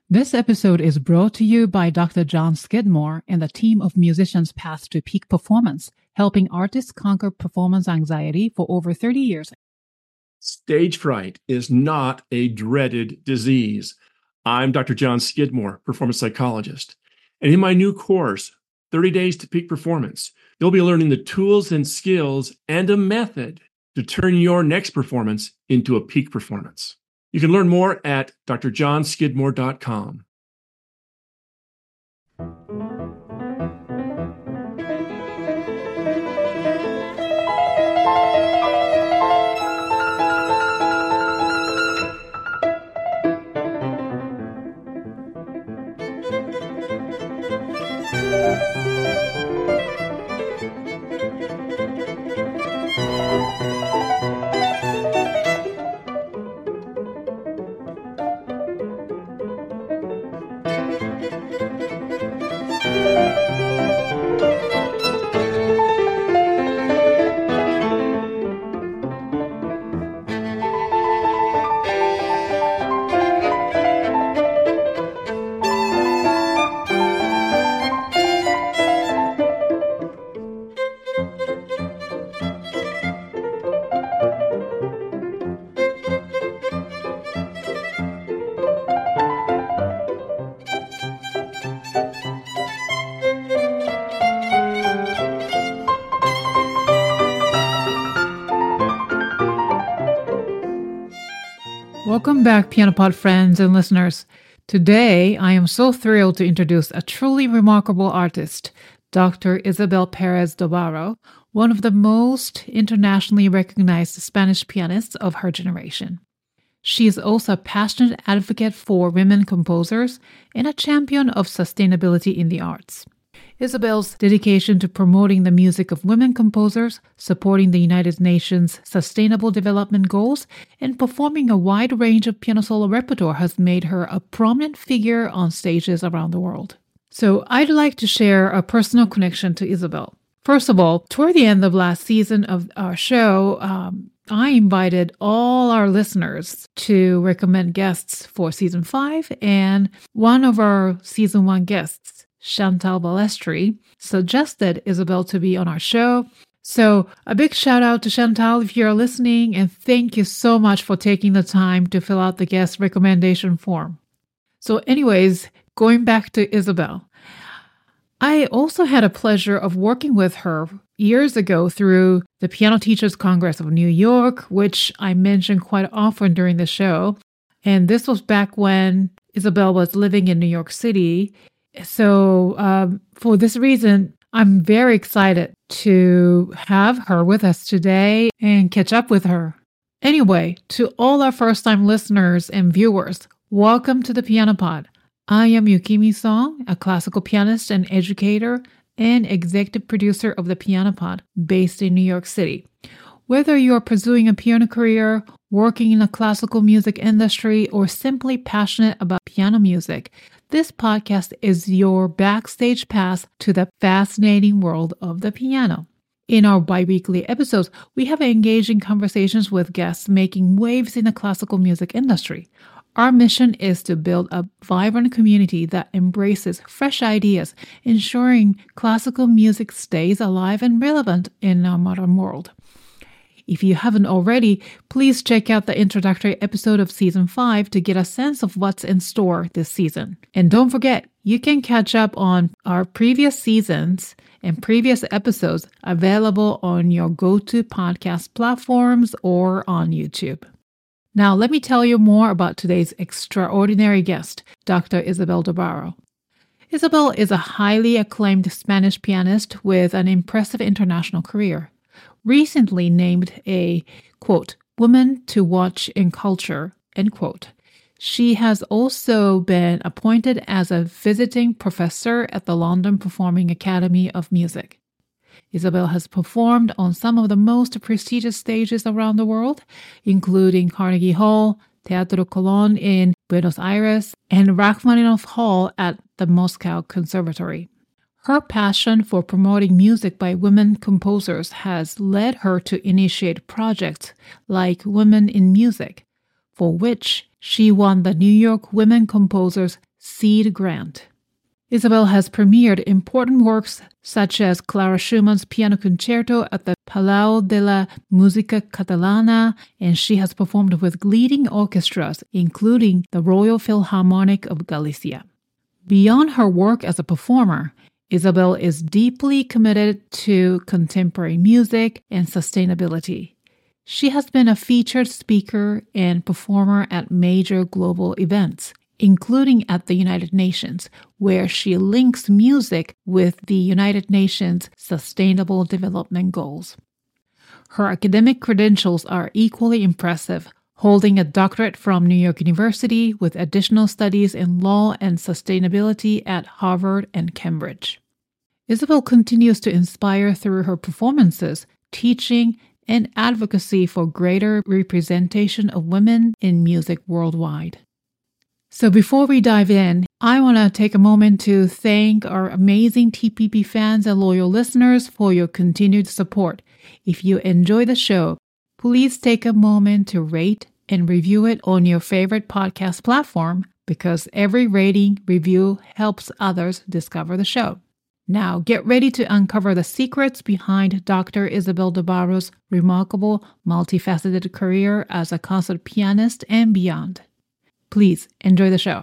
This episode is brought to you by Dr. John Skidmore and the team of musicians Path to Peak Performance, helping artists conquer performance anxiety for over 30 years. Stage fright is not a dreaded disease. I'm Dr. John Skidmore, performance psychologist. And in my new course, 30 Days to Peak Performance, you'll be learning the tools and skills and a method to turn your next performance into a peak performance. You can learn more at drjohnskidmore.com. Welcome back, PianoPod friends and listeners. Today, I am so thrilled to introduce a truly remarkable artist, Dr. Isabel Perez do Barro, one of the most internationally recognized Spanish pianists of her generation. She is also a passionate advocate for women composers and a champion of sustainability in the arts. Isabel's dedication to promoting the music of women composers, supporting the United Nations Sustainable Development Goals, and performing a wide range of piano solo repertoire has made her a prominent figure on stages around the world. So I'd like to share a personal connection to Isabel. First of all, toward the end of last season of our show, I invited all our listeners to recommend guests for Season 5, and one of our Season 1 guests, Chantal Balestri, suggested Isabel to be on our show. So a big shout out to Chantal if you're listening, and thank you so much for taking the time to fill out the guest recommendation form. So anyways, going back to Isabel, I also had a pleasure of working with her years ago through the Piano Teachers Congress of New York, which I mentioned quite often during the show. And this was back when Isabel was living in New York City. So for this reason, I'm very excited to have her with us today and catch up with her. Anyway, to all our first-time listeners and viewers, welcome to the Piano Pod. I am Yukimi Song, a classical pianist and educator and executive producer of the Piano Pod, based in New York City. Whether you are pursuing a piano career, working in the classical music industry, or simply passionate about piano music, this podcast is your backstage pass to the fascinating world of the piano. In our bi-weekly episodes, we have engaging conversations with guests making waves in the classical music industry. Our mission is to build a vibrant community that embraces fresh ideas, ensuring classical music stays alive and relevant in our modern world. If you haven't already, please check out the introductory episode of Season 5 to get a sense of what's in store this season. And don't forget, you can catch up on our previous seasons and previous episodes available on your go-to podcast platforms or on YouTube. Now, let me tell you more about today's extraordinary guest, Dr. Isabel do Barro. Isabel is a highly acclaimed Spanish pianist with an impressive international career. Recently named a, quote, woman to watch in culture, end quote. She has also been appointed as a visiting professor at the London Performing Academy of Music. Isabel has performed on some of the most prestigious stages around the world, including Carnegie Hall, Teatro Colón in Buenos Aires, and Rachmaninoff Hall at the Moscow Conservatory. Her passion for promoting music by women composers has led her to initiate projects like Women in Music, for which She won the New York Women Composers Seed Grant. Isabel has premiered important works such as Clara Schumann's Piano Concerto at the Palau de la Música Catalana, and she has performed with leading orchestras, including the Royal Philharmonic of Galicia. Beyond her work as a performer, Isabel is deeply committed to contemporary music and sustainability. She has been a featured speaker and performer at major global events, including at the United Nations, where she links music with the United Nations Sustainable Development Goals. Her academic credentials are equally impressive, holding a doctorate from New York University with additional studies in law and sustainability at Harvard and Cambridge. Isabel continues to inspire through her performances, teaching, and advocacy for greater representation of women in music worldwide. So before we dive in, I want to take a moment to thank our amazing TPP fans and loyal listeners for your continued support. If you enjoy the show, please take a moment to rate and review it on your favorite podcast platform, because every rating review helps others discover the show. Now, get ready to uncover the secrets behind Dr. Isabel de Barro's remarkable, multifaceted career as a concert pianist and beyond. Please enjoy the show.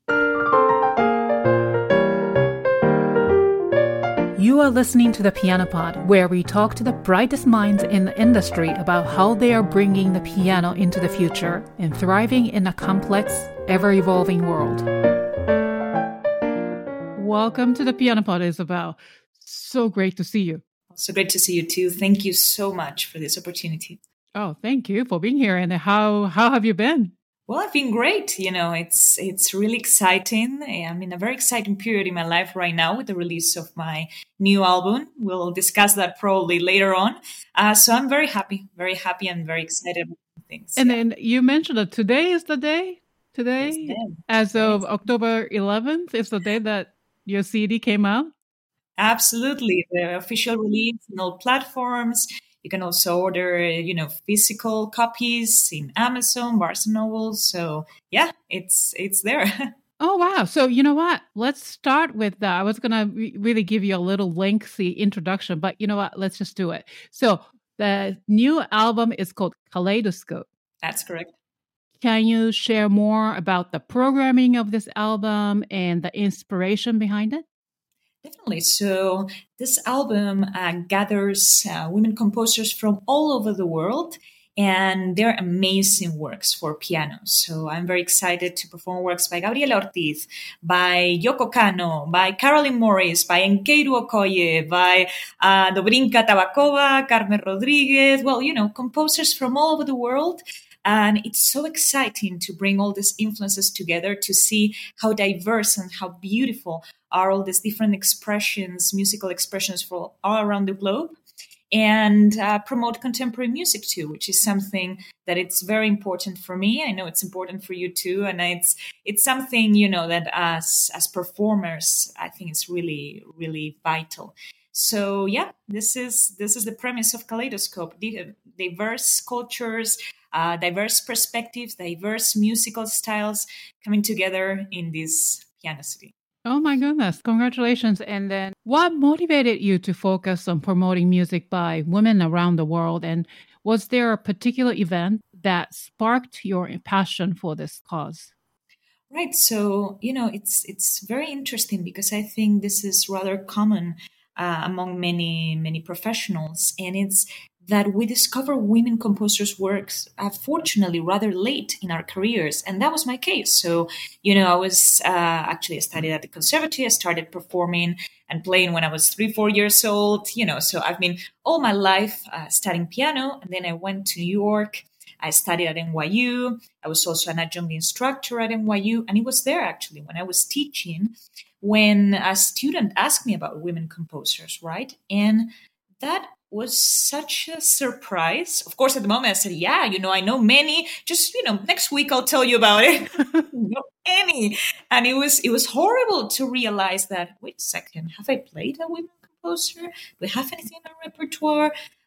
You are listening to the Piano Pod, where we talk to the brightest minds in the industry about how they are bringing the piano into the future and thriving in a complex, ever-evolving world. Welcome to the Piano Pod, Isabel. So great to see you. So great to see you too. Thank you so much for this opportunity. Oh, thank you for being here. And how have you been? Well, I've been great. It's really exciting. I'm in a very exciting period in my life right now with the release of my new album. We'll discuss that probably later on. So I'm very happy and very excited about things. And then you mentioned that today is the day. Today, as of October 11th, is the day that your CD came out? Absolutely. The official release on all platforms. You can also order, physical copies in Amazon, Barnes & Noble. So yeah, it's there. Oh, wow. So you know what? Let's start with that. I was going to really give you a little lengthy introduction, but you know what? Let's just do it. So the new album is called Kaleidoscope. That's correct. Can you share more about the programming of this album and the inspiration behind it? Definitely. So this album gathers women composers from all over the world, and they're amazing works for piano. So I'm very excited to perform works by Gabriela Ortiz, by Yoko Kanno, by Caroline Morris, by Nkeru Okoye, by Dobrinka Tabakova, Carmen Rodriguez. Well, composers from all over the world. And it's so exciting to bring all these influences together to see how diverse and how beautiful are all these different expressions, musical expressions from all around the globe, and promote contemporary music too, which is something that it's very important for me. I know it's important for you too, and it's something that as performers, I think it's really, really vital. So yeah, this is the premise of Kaleidoscope: diverse cultures, diverse perspectives, diverse musical styles coming together in this piano city. Oh my goodness. Congratulations. And then what motivated you to focus on promoting music by women around the world? And was there a particular event that sparked your passion for this cause? Right. So, it's very interesting because I think this is rather common among many professionals. And it's that we discover women composers' works, fortunately, rather late in our careers. And that was my case. So, I was actually I studied at the conservatory. I started performing and playing when I was 3-4 years old, so I've been all my life studying piano. And then I went to New York. I studied at NYU. I was also an adjunct instructor at NYU. And it was there, actually, when I was teaching, when a student asked me about women composers, right? And that was such a surprise. Of course, at the moment I said, yeah, I know many. Just, next week I'll tell you about it. Not any. And it was horrible to realize that, wait a second, have I played a women composer? Do I have anything in my repertoire?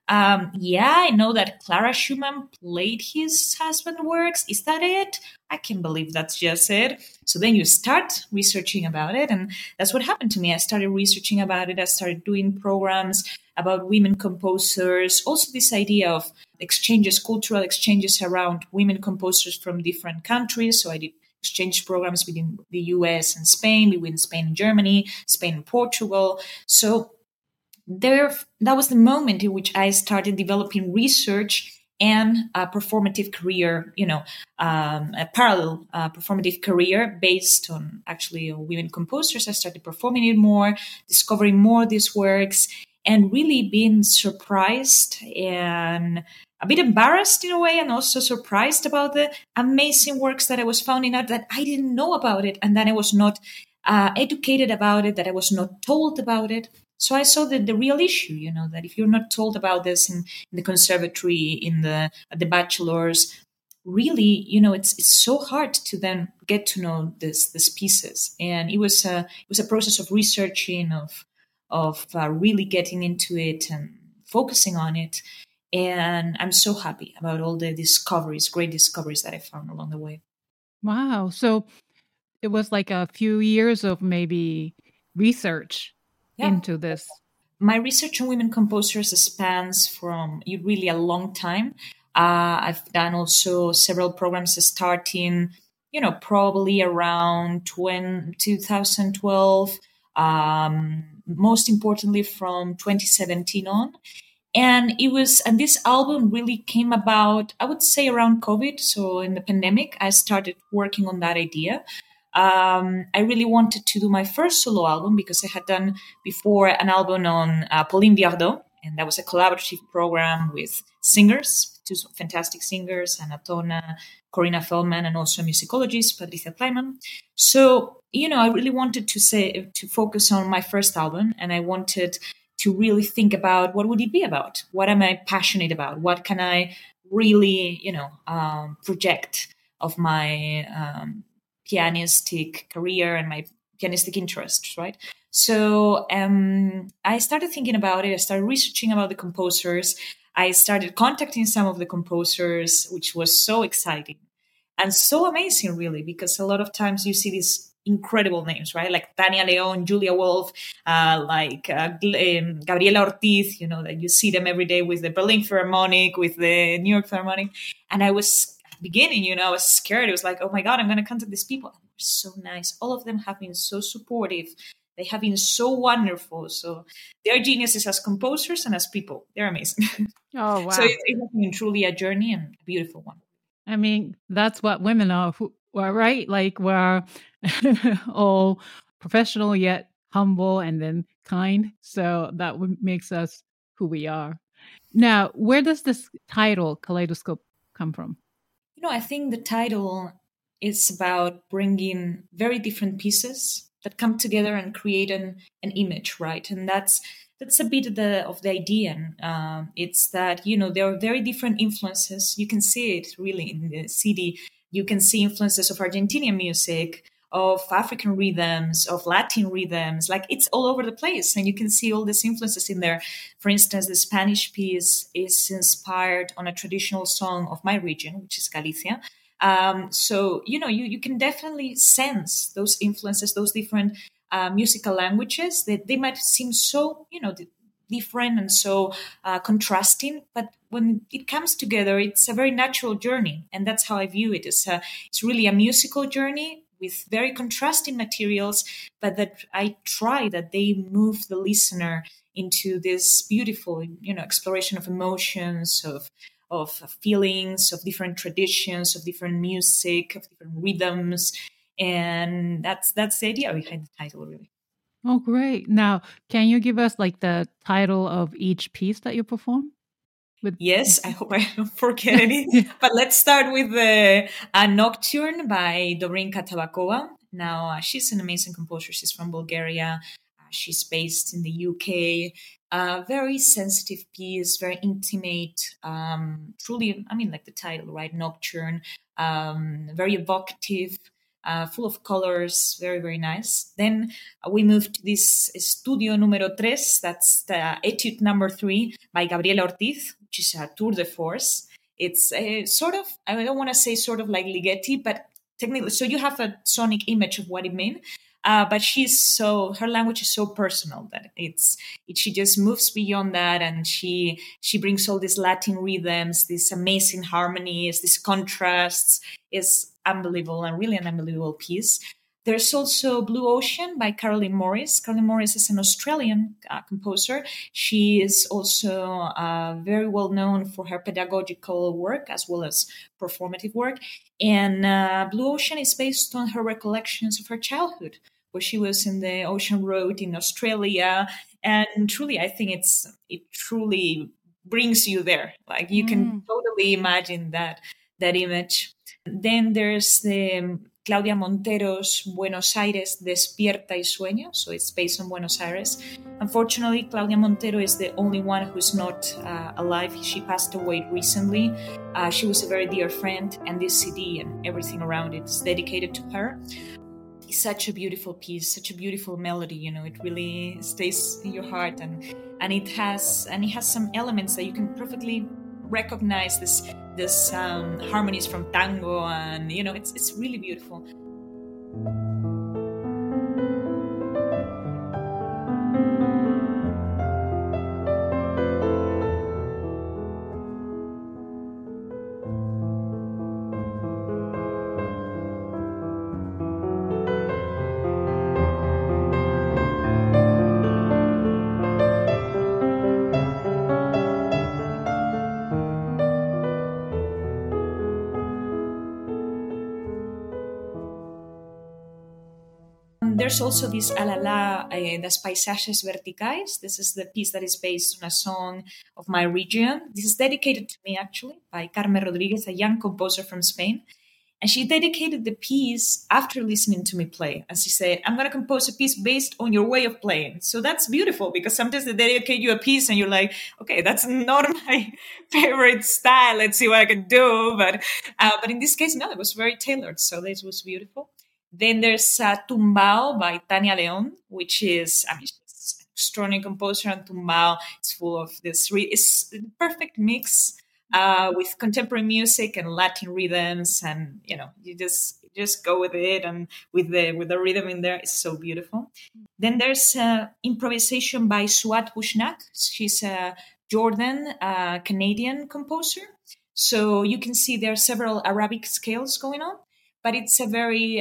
Yeah, I know that Clara Schumann played his husband works. Is that it? I can't believe that's just it. So then you start researching about it. And that's what happened to me. I started researching about it. I started doing programs about women composers. Also, this idea of exchanges, cultural exchanges around women composers from different countries. So I did exchange programs within the US and Spain, between Spain and Germany, Spain and Portugal. So that was the moment in which I started developing research and a performative career, a parallel performative career based on actually women composers. I started performing it more, discovering more of these works, and really being surprised and a bit embarrassed in a way, and also surprised about the amazing works that I was finding out that I didn't know about it, and that I was not educated about it, that I was not told about it. So I saw the real issue, that if you're not told about this in the conservatory, at the bachelor's, really, it's so hard to then get to know these pieces. And it was a process of researching, of really getting into it and focusing on it. And I'm so happy about all the great discoveries that I found along the way. Wow. So it was like a few years of maybe research into this. My research on women composers spans from really a long time. I've done also several programs starting, probably around 2012, most importantly from 2017 on. And this album really came about, I would say, around COVID. So in the pandemic, I started working on that idea. I really wanted to do my first solo album because I had done before an album on Pauline Viardot, and that was a collaborative program with singers, two fantastic singers, Anna Tona, Corinna Feldman, and also a musicologist, Patricia Kleiman. So, I really wanted to focus on my first album, and I wanted to really think about what would it be about? What am I passionate about? What can I really, project of my pianistic career and my pianistic interests, right? So I started thinking about it. I started researching about the composers. I started contacting some of the composers, which was so exciting and so amazing, really, because a lot of times you see these incredible names, right? Like Tania León, Julia Wolf, Gabriela Ortiz, that you see them every day with the Berlin Philharmonic, with the New York Philharmonic. And I was beginning, I was scared. It was like, oh my God, I'm going to contact these people. And they're so nice. All of them have been so supportive. They have been so wonderful. So they're geniuses as composers and as people. They're amazing. Oh, wow. So it has been truly a journey and a beautiful one. I mean, that's what women are, right? Like we're all professional yet humble and then kind. So that makes us who we are. Now, where does this title, Kaleidoscope, come from? I think the title is about bringing very different pieces that come together and create an image, right? And that's a bit of the idea. It's that, there are very different influences. You can see it really in the CD. You can see influences of Argentinian music, of African rhythms, of Latin rhythms. Like it's all over the place. And you can see all these influences in there. For instance, the Spanish piece is inspired on a traditional song of my region, which is Galicia. So, you can definitely sense those influences, those different musical languages that they might seem so, different and so contrasting. But when it comes together, it's a very natural journey. And that's how I view it. It's really a musical journey with very contrasting materials, but that I try that they move the listener into this beautiful, exploration of emotions, of feelings, of different traditions, of different music, of different rhythms. And that's the idea behind the title, really. Oh, great. Now, can you give us like the title of each piece that you perform? Yes, I hope I don't forget any. But let's start with a Nocturne by Dobrinka Tabakova. Now, she's an amazing composer. She's from Bulgaria. She's based in the UK. Very sensitive piece, very intimate. Truly, like the title, right? Nocturne. Very evocative. full of colors, very, very nice. Then we moved to this Estudio Número 3, that's the Etude number 3 by Gabriela Ortiz, which is a tour de force. It's a sort of, I don't want to say sort of like Ligeti, but technically, so you have a sonic image of what it means. But her language is so personal that she just moves beyond that, and she brings all these Latin rhythms, these amazing harmonies, these contrasts. It's unbelievable, and really an unbelievable piece. There's also Blue Ocean by Caroline Morris. Caroline Morris is an Australian composer. She is also very well known for her pedagogical work as well as performative work. And Blue Ocean is based on her recollections of her childhood, where she was in the ocean road in Australia. And truly, I think it truly brings you there. Like you can totally imagine that image. Then there's the Claudia Montero's Buenos Aires Despierta y Sueña. So it's based on Buenos Aires. Unfortunately, Claudia Montero is the only one who's not alive. She passed away recently. She was a very dear friend, and this CD and everything around it is dedicated to her. It's such a beautiful piece, such a beautiful melody. It really stays in your heart, and it has some elements that you can perfectly recognize. This harmonies from tango, and it's really beautiful. There's also this Alala, Das Paisajes Verticais. This is the piece that is based on a song of my region. This is dedicated to me, actually, by Carmen Rodriguez, a young composer from Spain. And she dedicated the piece after listening to me play. And she said, I'm going to compose a piece based on your way of playing. So that's beautiful, because sometimes they dedicate you a piece and you're like, okay, that's not my favorite style. Let's see what I can do. But in this case, no, it was very tailored. So this was beautiful. Then there's Tumbao by Tania León, which is, she's an extraordinary composer, and Tumbao is full of this. It's a perfect mix with contemporary music and Latin rhythms, and you just go with it, and with the rhythm in there, it's so beautiful. Then there's improvisation by Suat Bushnak. She's a Jordan Canadian composer. So you can see there are several Arabic scales going on. But it's a very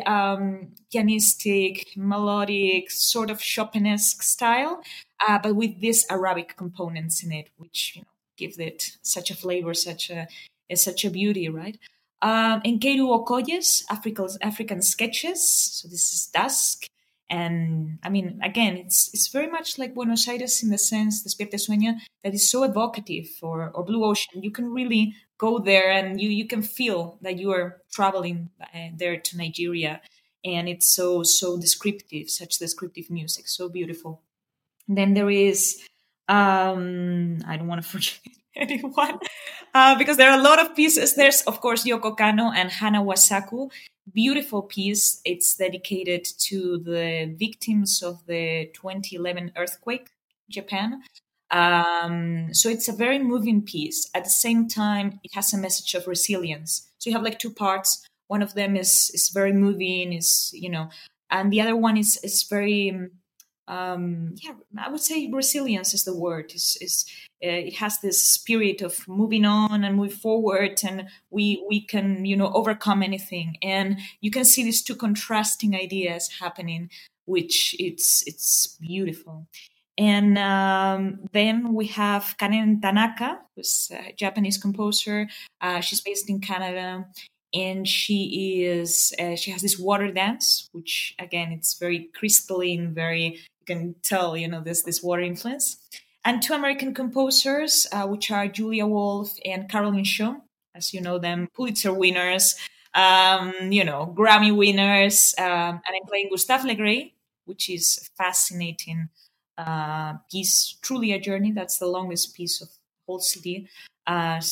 pianistic, melodic, sort of Chopinesque style, but with these Arabic components in it, which give it such a flavor, such a beauty, right? Nkeru Okoye's African Sketches. So this is Dusk, and again, it's very much like Buenos Aires in the sense, Despierta y Sueña, that is so evocative, or Blue Ocean. You can really go there, and you can feel that you are traveling there to Nigeria, and it's so descriptive, such descriptive music, so beautiful. And then there is I don't want to forget anyone because there are a lot of pieces. There's of course Yoko Kanno and Hana Wasaku. Beautiful piece. It's dedicated to the victims of the 2011 earthquake in Japan. So it's a very moving piece. At the same time, it has a message of resilience. So you have like two parts. One of them is very moving, and the other one is very, I would say resilience is the word. It has this spirit of moving on and move forward, and we can, overcome anything. And you can see these two contrasting ideas happening, which it's beautiful. And then we have Karen Tanaka, who's a Japanese composer. She's based in Canada, and she has this water dance, which again, it's very crystalline, you can tell, this water influence. And two American composers, which are Julia Wolf and Caroline Shaw, as you know them, Pulitzer winners, Grammy winners. And I'm playing Gustave Le Gray, which is fascinating piece, truly a journey. That's the longest piece of the whole CD,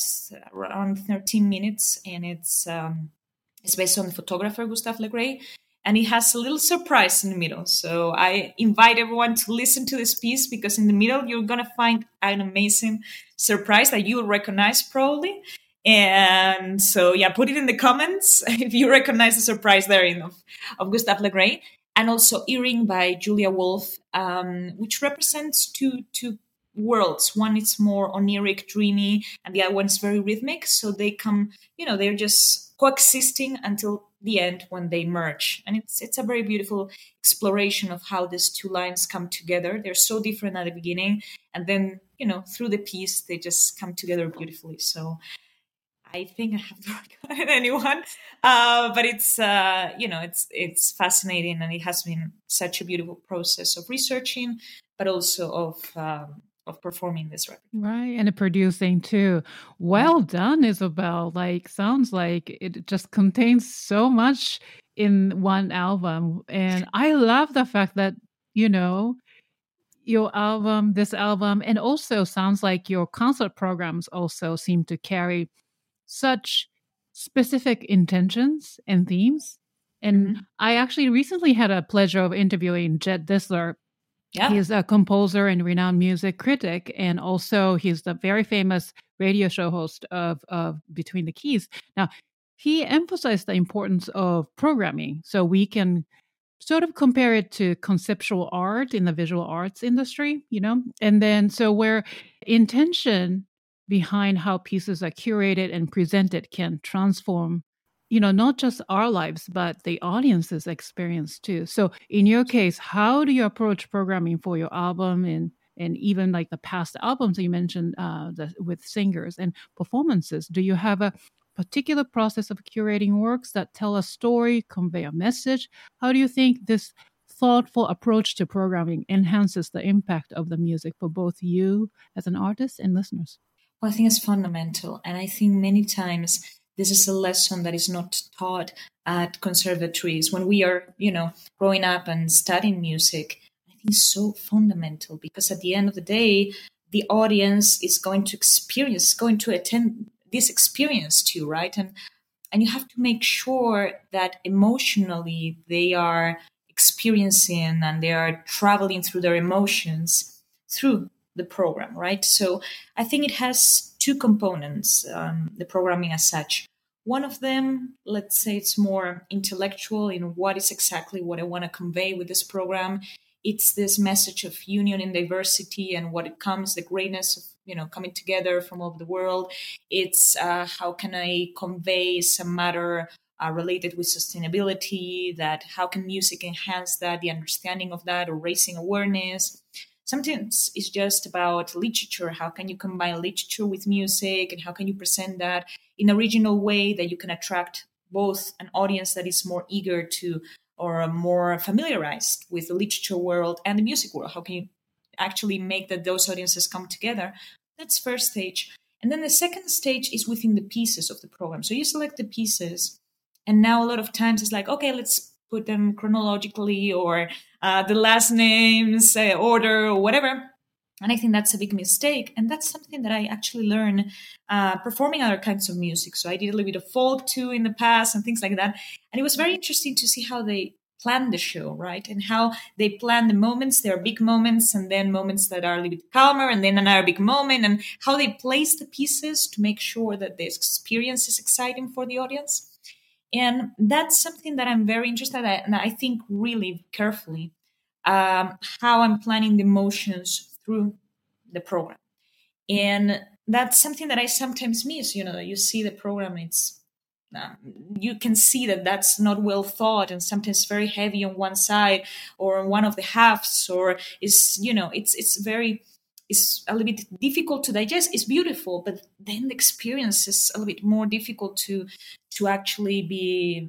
around 13 minutes, and it's based on the photographer Gustave Le Gray. and it has a little surprise in the middle. So I invite everyone to listen to this piece, because in the middle you're going to find an amazing surprise that you'll recognize probably. And so, yeah, put it in the comments if you recognize the surprise there of Gustave Le Gray. And also Earring by Julia Wolf, which represents two worlds. One is more oniric, dreamy, and the other one is very rhythmic. So they come, they're just coexisting until the end when they merge. And it's a very beautiful exploration of how these two lines come together. They're so different at the beginning, and then, through the piece, they just come together beautifully. So I think I have to recommend anyone, but it's it's fascinating, and it has been such a beautiful process of researching, but also of performing this record. Right, and producing too. Well done, Isabel. Sounds like it just contains so much in one album, and I love the fact that your album, this album, and also sounds like your concert programs also seem to carry such specific intentions and themes. And I actually recently had a pleasure of interviewing Jet Disler. Yeah. He's a composer and renowned music critic, and also he's the very famous radio show host of Between the Keys. Now, he emphasized the importance of programming, so we can sort of compare it to conceptual art in the visual arts industry, and then so where intention behind how pieces are curated and presented can transform, not just our lives, but the audience's experience too. So in your case, how do you approach programming for your album and even like the past albums that you mentioned with singers and performances? Do you have a particular process of curating works that tell a story, convey a message? How do you think this thoughtful approach to programming enhances the impact of the music for both you as an artist and listeners? Well, I think it's fundamental. And I think many times this is a lesson that is not taught at conservatories. When we are, growing up and studying music, I think it's so fundamental, because at the end of the day, the audience is going to attend this experience too, right? And you have to make sure that emotionally they are experiencing and they are traveling through their emotions through the program, right? So I think it has two components, the programming as such. One of them, let's say it's more intellectual in what is exactly what I want to convey with this program. It's this message of union and diversity and what it comes, the greatness of, coming together from all over the world. It's how can I convey some matter related with sustainability, that how can music enhance that, the understanding of that, or raising awareness. Sometimes it's just about literature. How can you combine literature with music, and how can you present that in a regional way that you can attract both an audience that is more eager to or more familiarized with the literature world and the music world? How can you actually make that those audiences come together? That's first stage. And then the second stage is within the pieces of the program. So you select the pieces, and now a lot of times it's like, okay, let's put them chronologically, or the last names order, or whatever. And I think that's a big mistake. And that's something that I actually learned performing other kinds of music. So I did a little bit of folk too in the past and things like that. And it was very interesting to see how they plan the show, right? And how they plan the moments. There are big moments, and then moments that are a little bit calmer, and then another big moment, and how they place the pieces to make sure that the experience is exciting for the audience. And that's something that I'm very interested in, and I think really carefully how I'm planning the emotions through the program. And that's something that I sometimes miss. You see the program, it's you can see that that's not well thought, and sometimes very heavy on one side or on one of the halves, or is it's a little bit difficult to digest. It's beautiful, but then the experience is a little bit more difficult to actually be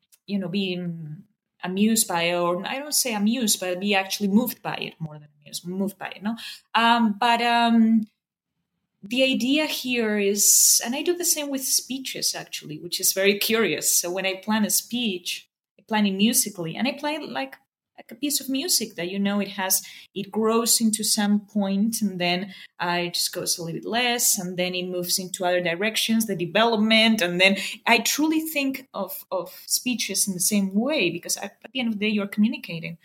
amused by it, or I don't say amused, but be actually moved by it more than amused, moved by it. No, but the idea here is, and I do the same with speeches actually, which is very curious. So when I plan a speech, I plan it musically, and I plan it like like a piece of music that it grows into some point, and then it just goes a little bit less, and then it moves into other directions, the development, and then I truly think of speeches in the same way, because at the end of the day you're communicating.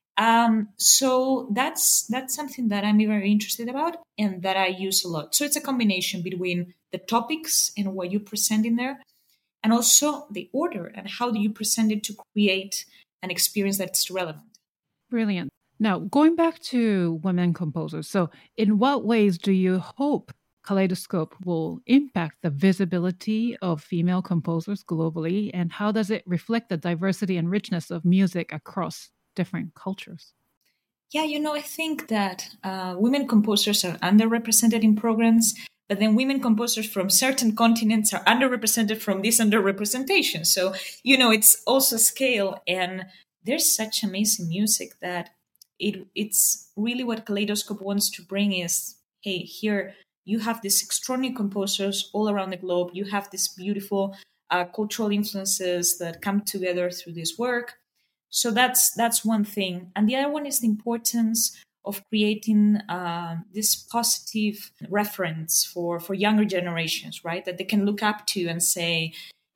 So that's something that I'm very interested about and that I use a lot. So it's a combination between the topics and what you present in there, and also the order and how do you present it to create an experience that's relevant. Brilliant. Now, going back to women composers, so in what ways do you hope Kaleidoscope will impact the visibility of female composers globally, and how does it reflect the diversity and richness of music across different cultures? Yeah, I think that women composers are underrepresented in programs, but then women composers from certain continents are underrepresented from this underrepresentation. So, it's also scale, and there's such amazing music that it's really what Kaleidoscope wants to bring is, hey, here you have these extraordinary composers all around the globe. You have these beautiful cultural influences that come together through this work. So that's one thing, and the other one is the importance of creating this positive reference for younger generations, right? That they can look up to and say,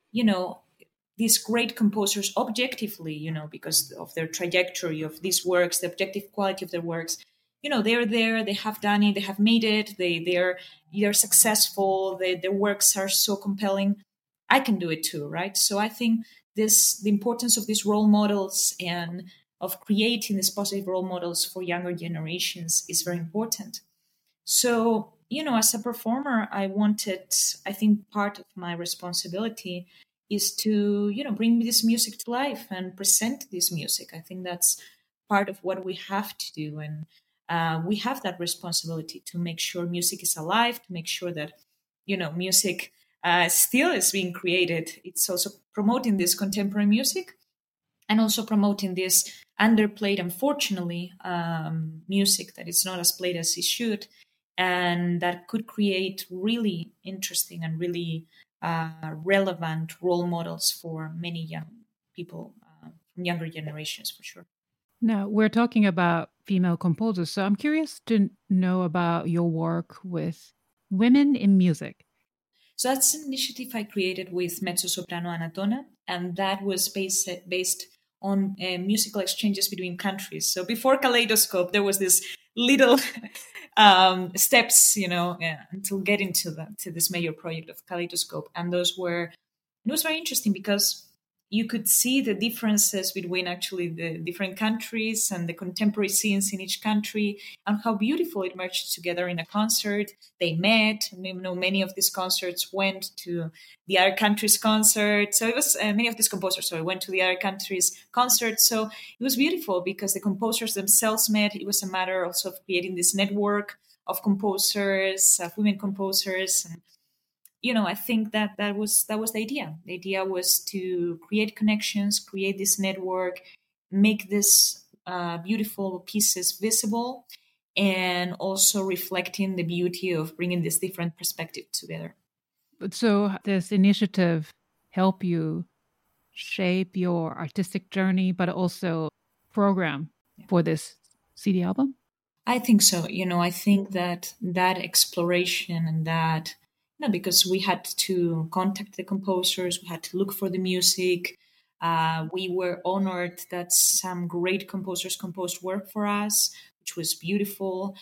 these great composers objectively, because of their trajectory of these works, the objective quality of their works, they're there, they have done it, they have made it, they're successful, their works are so compelling. I can do it too, right? So I think the importance of these role models and of creating these positive role models for younger generations is very important. So, as a performer, I think part of my responsibility is to, bring this music to life and present this music. I think that's part of what we have to do. And we have that responsibility to make sure music is alive, to make sure that, music still is being created. It's also promoting this contemporary music and also promoting this underplayed, unfortunately, music that is not as played as it should, and that could create really interesting and really relevant role models for many young people from younger generations, for sure. Now, we're talking about female composers, so I'm curious to know about your work with women in music. So that's an initiative I created with mezzo-soprano Anatona, and that was based on musical exchanges between countries. So before Kaleidoscope, there was this little steps, until getting to this major project of Kaleidoscope, and it was very interesting because you could see the differences between actually the different countries and the contemporary scenes in each country, and how beautiful it merged together in a concert. They met, many of these concerts went to the other country's concert. So it was many of these composers, went to the other country's concert. So it was beautiful because the composers themselves met. It was a matter also of creating this network of composers, of women composers, and I think that was the idea. The idea was to create connections, create this network, make these beautiful pieces visible, and also reflecting the beauty of bringing this different perspective together. So this initiative help you shape your artistic journey, but also program for this CD album? I think so. I think that exploration and that, because we had to contact the composers, we had to look for the music. We were honored that some great composers composed work for us, which was beautiful.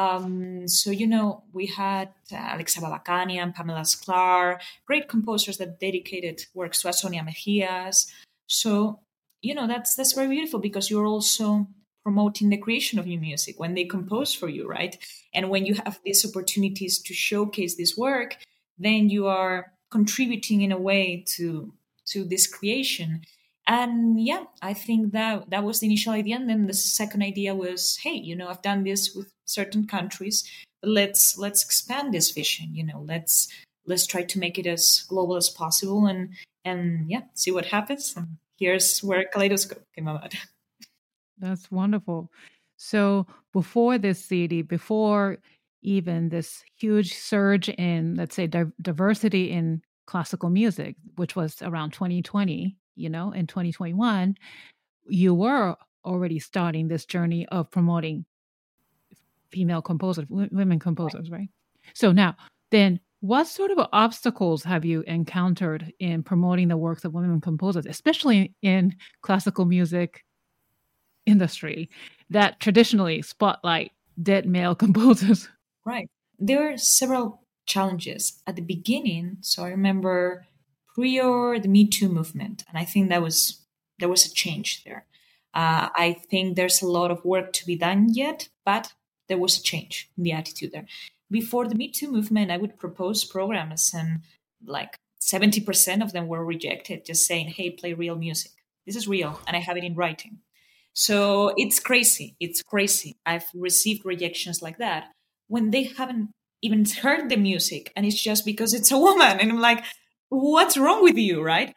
So, we had Alexa Babakanian, Pamela Sklar, great composers that dedicated works to us, Sonia Mejias. So, that's very beautiful because you're also promoting the creation of new music when they compose for you, right? And when you have these opportunities to showcase this work, then you are contributing in a way to this creation. And yeah, I think that was the initial idea. And then the second idea was, hey, I've done this with certain countries. Let's expand this vision. Let's try to make it as global as possible, and yeah, see what happens. And here's where Kaleidoscope came about. That's wonderful. So before this CD, before even this huge surge in, let's say, diversity in classical music, which was around 2020, in 2021, you were already starting this journey of promoting female composers, women composers, right? So now, then, what sort of obstacles have you encountered in promoting the works of women composers, especially in classical music industry that traditionally spotlight dead male composers? Right. There are several challenges at the beginning. So I remember prior the Me Too movement, and I think there was a change there. I think there's a lot of work to be done yet, but there was a change in the attitude there. Before the Me Too movement, I would propose programs, and like 70% of them were rejected, just saying, "Hey, play real music. This is real, and I have it in writing." So it's crazy. It's crazy. I've received rejections like that when they haven't even heard the music, and it's just because it's a woman. And I'm like, what's wrong with you, right?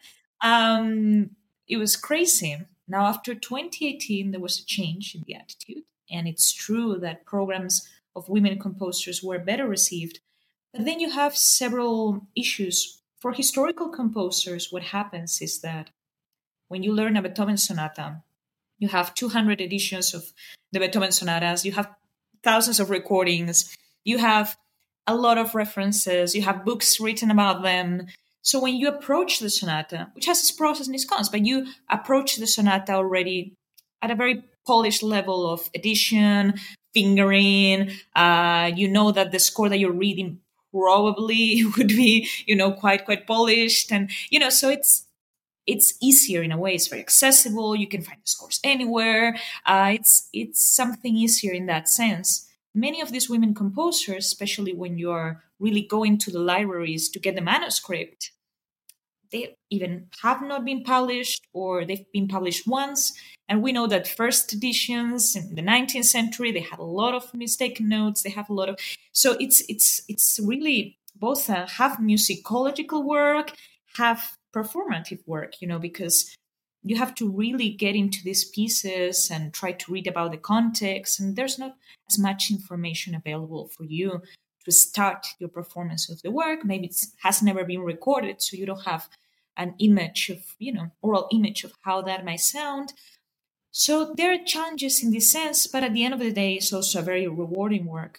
It was crazy. Now, after 2018, there was a change in the attitude. And it's true that programs of women composers were better received. But then you have several issues. For historical composers, what happens is that when you learn a Beethoven sonata, you have 200 editions of the Beethoven sonatas, you have thousands of recordings, you have a lot of references, you have books written about them. So when you approach the sonata, which has its pros and its cons, but you approach the sonata already at a very polished level of edition, fingering, you know that the score that you're reading probably would be, quite polished. And, so it's easier in a way. It's very accessible. You can find the scores anywhere. It's something easier in that sense. Many of these women composers, especially when you're really going to the libraries to get the manuscript, they even have not been published, or they've been published once. And we know that first editions in the 19th century, they had a lot of mistaken notes. They have a lot of, so it's really both have musicological work, have performative work, because you have to really get into these pieces and try to read about the context. And there's not as much information available for you to start your performance of the work. Maybe it has never been recorded, so you don't have an image of, oral image of how that might sound. So there are challenges in this sense, but at the end of the day, it's also a very rewarding work,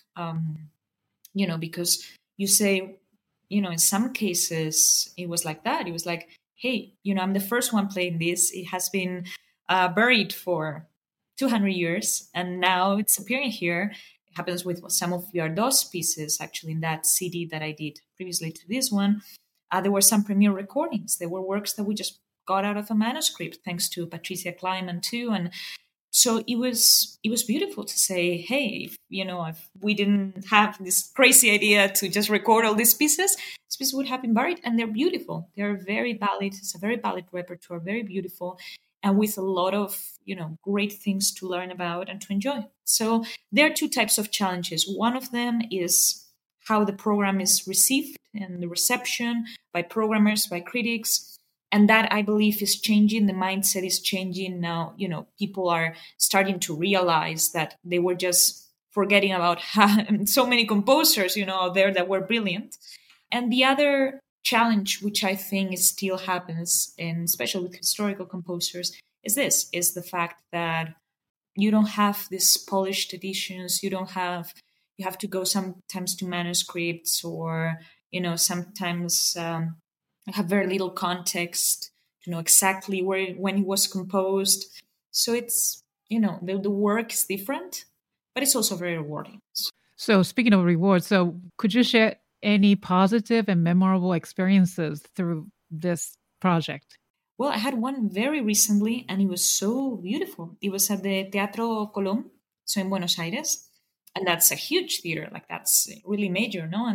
because you say, in some cases, it was like that. It was like, hey, I'm the first one playing this. It has been buried for 200 years, and now it's appearing here. It happens with some of Viardot's pieces, actually, in that CD that I did previously to this one. There were some premiere recordings. There were works that we just got out of a manuscript, thanks to Patricia Kleiman too. And so it was beautiful to say, hey, if we didn't have this crazy idea to just record all these pieces would have been buried, and they're beautiful. They're very valid. It's a very valid repertoire, very beautiful, and with a lot of, great things to learn about and to enjoy. So there are two types of challenges. One of them is how the program is received and the reception by programmers, by critics. And that, I believe, is changing. The mindset is changing now. People are starting to realize that they were just forgetting about so many composers, out there that were brilliant. And the other challenge, which I think still happens, and especially with historical composers, is the fact that you don't have these polished editions. You have to go sometimes to manuscripts, or, sometimes have very little context to know exactly when it was composed. So it's, the work is different, but it's also very rewarding. So speaking of rewards, so could you share any positive and memorable experiences through this project? Well, I had one very recently, and it was so beautiful. It was at the Teatro Colón, so in Buenos Aires. And that's a huge theater, like that's really major, no?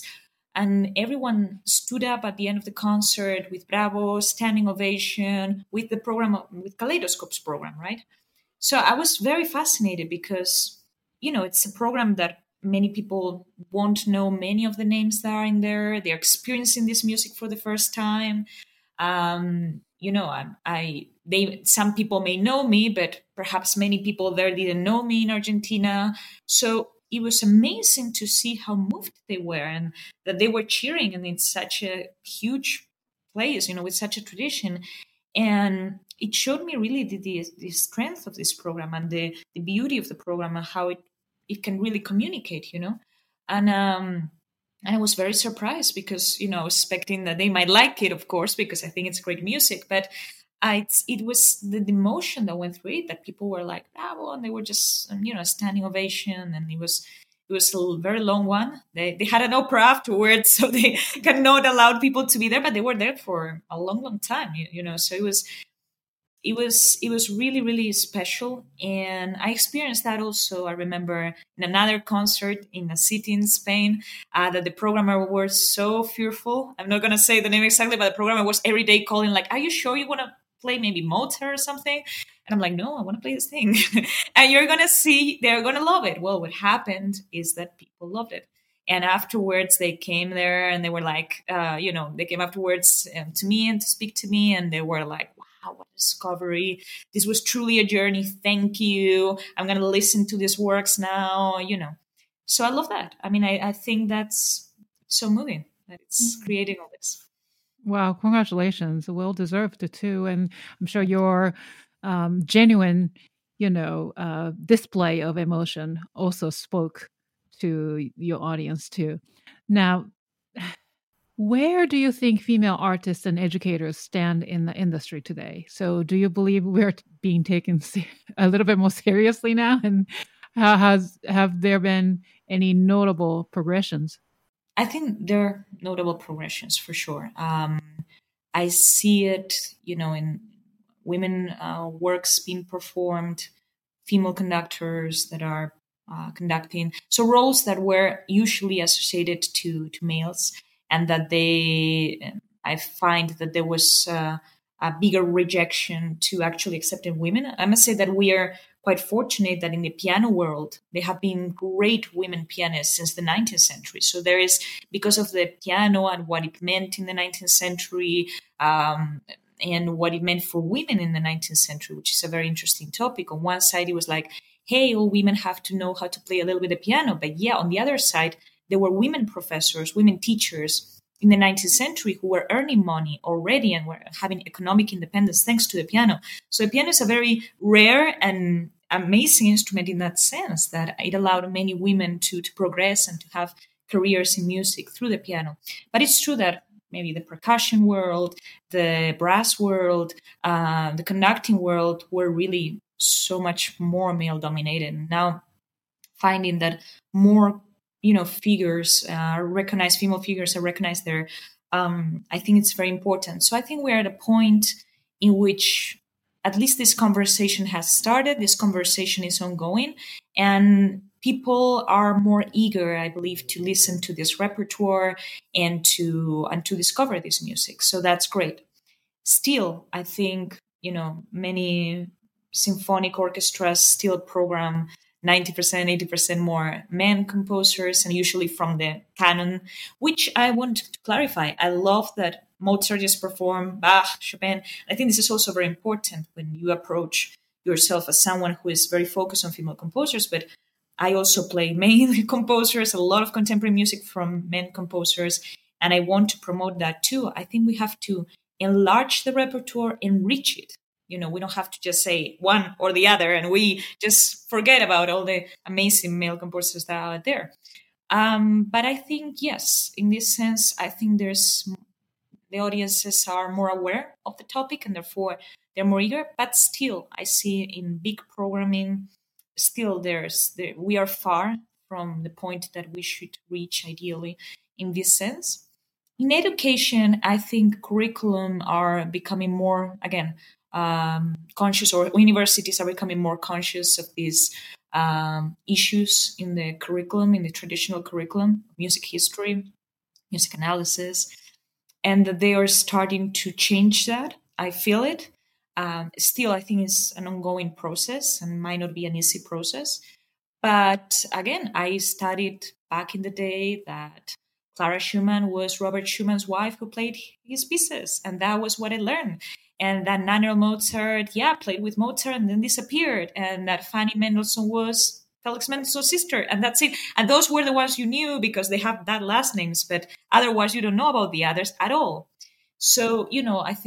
And everyone stood up at the end of the concert with Bravo, standing ovation, with the program, with Kaleidoscope's program, right? So I was very fascinated because, it's a program that many people won't know many of the names that are in there. They're experiencing this music for the first time. Some people may know me, but perhaps many people there didn't know me in Argentina. So it was amazing to see how moved they were, and that they were cheering, and it's such a huge place, with such a tradition. And it showed me really the strength of this program and the beauty of the program and how it can really communicate, and I was very surprised because, I was expecting that they might like it, of course, because I think it's great music. But it was the emotion that went through it, that people were like, bravo, and they were just, a standing ovation. And it was a very long one. They had an opera afterwards, so they cannot allow people to be there, but they were there for a long, long time, So it was really, really special. And I experienced that also. I remember in another concert in a city in Spain, that the programmer was so fearful. I'm not going to say the name exactly, but the programmer was every day calling like, are you sure you want to play maybe Mozart or something? And I'm like, no, I want to play this thing. And you're going to see, they're going to love it. Well, what happened is that people loved it. And afterwards, they came there and they were like, they came afterwards to me and to speak to me. And they were like, wow, what a discovery. This was truly a journey. Thank you. I'm going to listen to these works now, So I love that. I mean, I think that's so moving that it's creating all this. Wow, congratulations. Well deserved too. And I'm sure your genuine, display of emotion also spoke to your audience too. Now, where do you think female artists and educators stand in the industry today? So do you believe we're being taken a little bit more seriously now? And have there been any notable progressions? I think there are notable progressions for sure. I see it, in women works being performed, female conductors that are conducting. So roles that were usually associated to males, and that I find that there was a bigger rejection to actually accepting women. I must say that we are quite fortunate that in the piano world, there have been great women pianists since the 19th century. So there is, because of the piano and what it meant in the 19th century, and what it meant for women in the 19th century, which is a very interesting topic. On one side, it was like, hey, all women have to know how to play a little bit of piano. But yeah, on the other side, there were women professors, women teachers in the 19th century who were earning money already and were having economic independence thanks to the piano. So the piano is a very rare and amazing instrument in that sense, that it allowed many women to progress and to have careers in music through the piano. But it's true that maybe the percussion world, the brass world, the conducting world were really so much more male dominated. Now finding that more figures are recognized, female figures are recognized there, I think it's very important. So I think we're at a point in which at least this conversation has started, this conversation is ongoing, and people are more eager, I believe, to listen to this repertoire and to discover this music. So that's great. Still, I think, many symphonic orchestras still program 90%, 80% more men composers, and usually from the canon, which I want to clarify. I love that Mozart just performed, Bach, Chopin. I think this is also very important when you approach yourself as someone who is very focused on female composers, but I also play male composers, a lot of contemporary music from men composers, and I want to promote that too. I think we have to enlarge the repertoire, enrich it. We don't have to just say one or the other, and we just forget about all the amazing male composers that are there. But I think, yes, in this sense, I think the audiences are more aware of the topic, and therefore they're more eager. But still, I see in big programming, still we are far from the point that we should reach ideally in this sense. In education, I think curriculum are becoming more, again, conscious, or universities are becoming more conscious of these issues in the curriculum, in the traditional curriculum, music history, music analysis, and that they are starting to change that. I feel it. Still, I think it's an ongoing process and might not be an easy process. But again, I studied back in the day that Clara Schumann was Robert Schumann's wife who played his pieces, and that was what I learned. And that Nannerl Mozart, played with Mozart and then disappeared. And that Fanny Mendelssohn was Felix Mendelssohn's sister, and that's it. And those were the ones you knew because they have that last names, but otherwise you don't know about the others at all. So, I think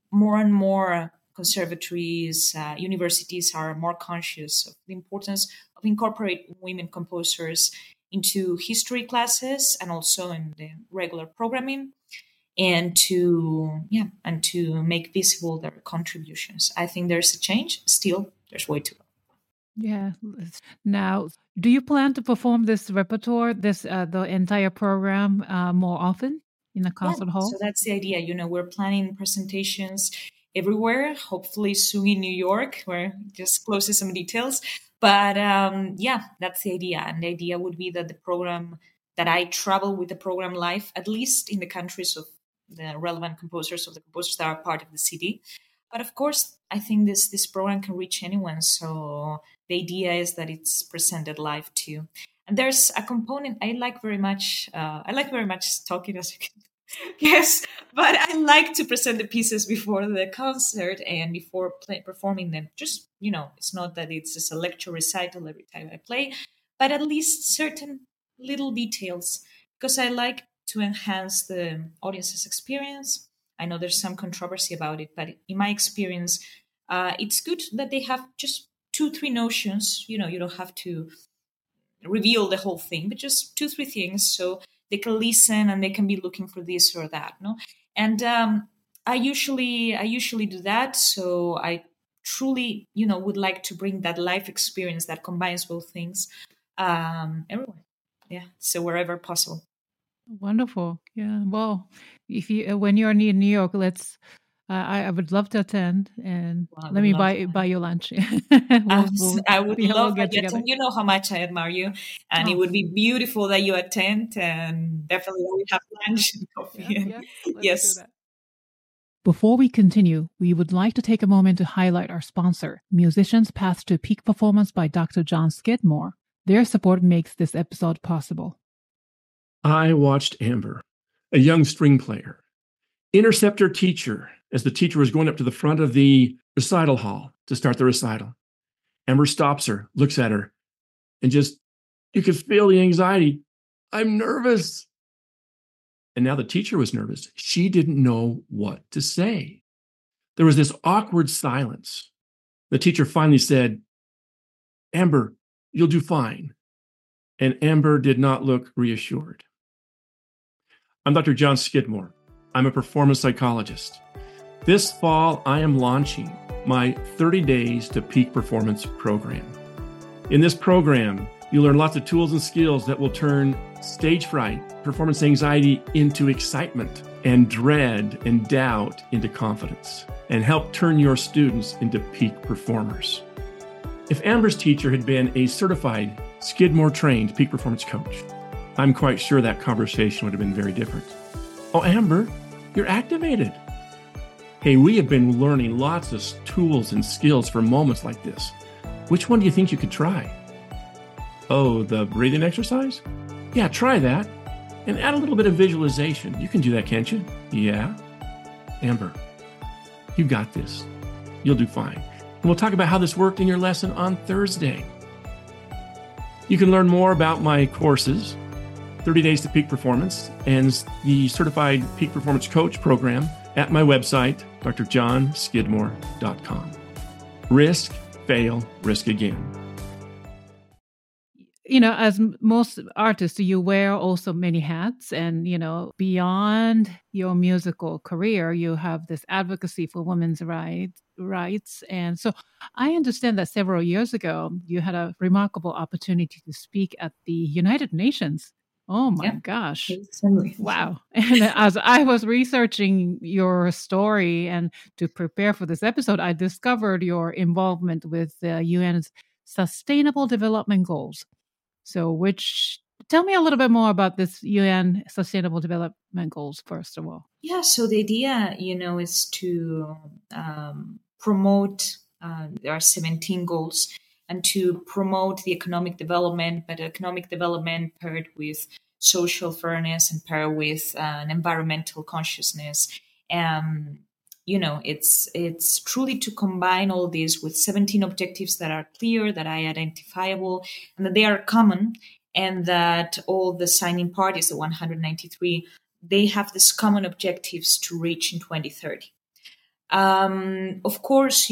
more and more conservatories, universities are more conscious of the importance of incorporating women composers into history classes and also in the regular programming, and to make visible their contributions. I think there's a change. Still, there's way to go. Yeah. Now, do you plan to perform this repertoire, the entire program, more often in the concert hall? So that's the idea. We're planning presentations everywhere. Hopefully soon in New York. We're just closing some details. But that's the idea. And the idea would be that that I travel with the program live, at least in the countries of the relevant composers, of the composers that are part of the city. But of course, I think this program can reach anyone. So the idea is that it's presented live too. And there's a component I like very much. I like very much talking, as you can. Yes, but I like to present the pieces before the concert and before performing them. Just, it's not that it's just a lecture recital every time I play, but at least certain little details, because I like to enhance the audience's experience. I know there's some controversy about it, but in my experience, it's good that they have just 2-3 notions. You don't have to reveal the whole thing, but just 2-3 things, so they can listen and they can be looking for this or that. No, and I usually do that. So I truly, would like to bring that life experience that combines both things everywhere. Yeah, so wherever possible. Wonderful. Yeah. Well, if you when you're in New York, let's. I would love to attend, and let me buy you lunch. I would love that you attend. You know how much I admire you, and it would be beautiful that you attend, and definitely we have lunch and coffee. Yes. Before we continue, we would like to take a moment to highlight our sponsor, Musicians Path to Peak Performance by Dr. John Skidmore. Their support makes this episode possible. I watched Amber, a young string player, intercept her teacher as the teacher was going up to the front of the recital hall to start the recital. Amber stops her, looks at her, and you could feel the anxiety. I'm nervous. And now the teacher was nervous. She didn't know what to say. There was this awkward silence. The teacher finally said, Amber, you'll do fine. And Amber did not look reassured. I'm Dr. John Skidmore. I'm a performance psychologist. This fall, I am launching my 30 Days to Peak Performance program. In this program, you learn lots of tools and skills that will turn stage fright, performance anxiety into excitement, and dread and doubt into confidence, and help turn your students into peak performers. If Amber's teacher had been a certified Skidmore-trained peak performance coach, I'm quite sure that conversation would have been very different. Oh, Amber, you're activated. Hey, we have been learning lots of tools and skills for moments like this. Which one do you think you could try? Oh, the breathing exercise? Yeah, try that. And add a little bit of visualization. You can do that, can't you? Yeah. Amber, you got this. You'll do fine. And we'll talk about how this worked in your lesson on Thursday. You can learn more about my courses, 30 Days to Peak Performance, and the Certified Peak Performance Coach program at my website, drjohnskidmore.com. Risk, fail, risk again. As most artists, you wear also many hats, and, beyond your musical career, you have this advocacy for women's rights. And so I understand that several years ago, you had a remarkable opportunity to speak at the United Nations. Oh my gosh. Wow. And as I was researching your story and to prepare for this episode, I discovered your involvement with the UN's Sustainable Development Goals. So tell me a little bit more about this UN Sustainable Development Goals, first of all. Yeah, so the idea, is to promote, there are 17 goals, and to promote the economic development, but economic development paired with social fairness and paired with an environmental consciousness. It's truly to combine all this with 17 objectives that are clear, that are identifiable, and that they are common, and that all the signing parties, the 193, they have these common objectives to reach in 2030. Of course,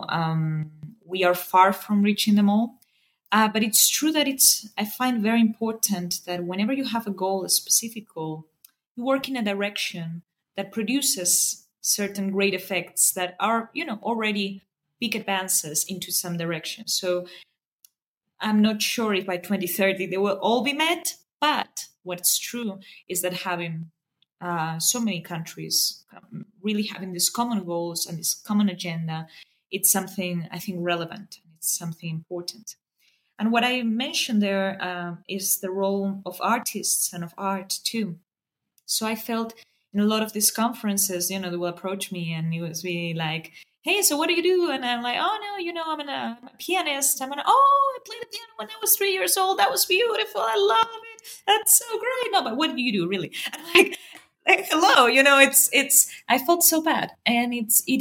we are far from reaching them all. But it's true that I find very important that whenever you have a goal, a specific goal, you work in a direction that produces certain great effects that are, already big advances into some direction. So I'm not sure if by 2030 they will all be met, but what's true is that having so many countries really having these common goals and this common agenda, it's something I think relevant. It's something important. And what I mentioned there is the role of artists and of art too. So I felt in a lot of these conferences, they will approach me and it was be like, "Hey, so what do you do?" And I'm like, "Oh no, I'm a pianist. I played the piano when I was 3 years old. That was beautiful. I love it. That's so great. No, but what do you do really?" I'm like hello, it's. I felt so bad, and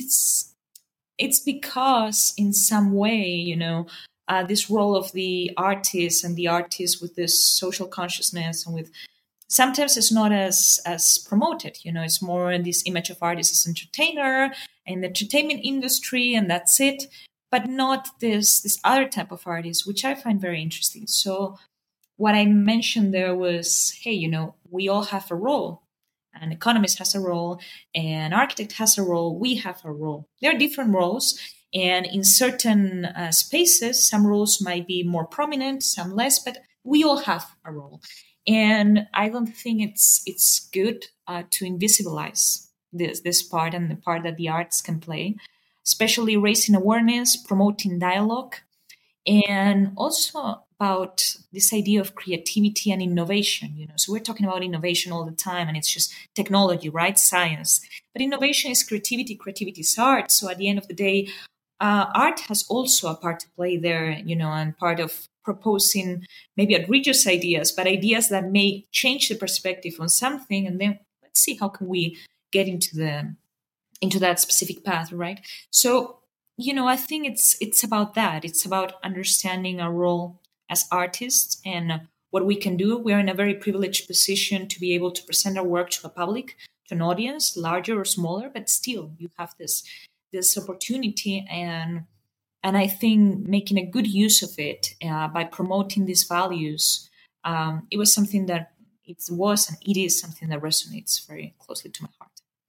it's because in some way, this role of the artist and the artist with this social consciousness and with sometimes it's not as promoted, it's more this image of artist as entertainer in the entertainment industry and that's it, but not this other type of artist, which I find very interesting. So what I mentioned there was, hey, we all have a role. An economist has a role, an architect has a role, we have a role. There are different roles, and in certain spaces, some roles might be more prominent, some less, but we all have a role. And I don't think it's good to invisibilize this part and the part that the arts can play, especially raising awareness, promoting dialogue, and also about this idea of creativity and innovation. So we're talking about innovation all the time, and it's just technology, right? Science. But innovation is creativity. Creativity is art. So at the end of the day, art has also a part to play there, and part of proposing maybe outrageous ideas, but ideas that may change the perspective on something. And then let's see how can we get into that specific path, right? So, I think it's about that. It's about understanding our role as artists and what we can do. We're in a very privileged position to be able to present our work to a public, to an audience, larger or smaller, but still you have this opportunity, and I think making a good use of it by promoting these values, it was something that it was and it is something that resonates very closely to my heart.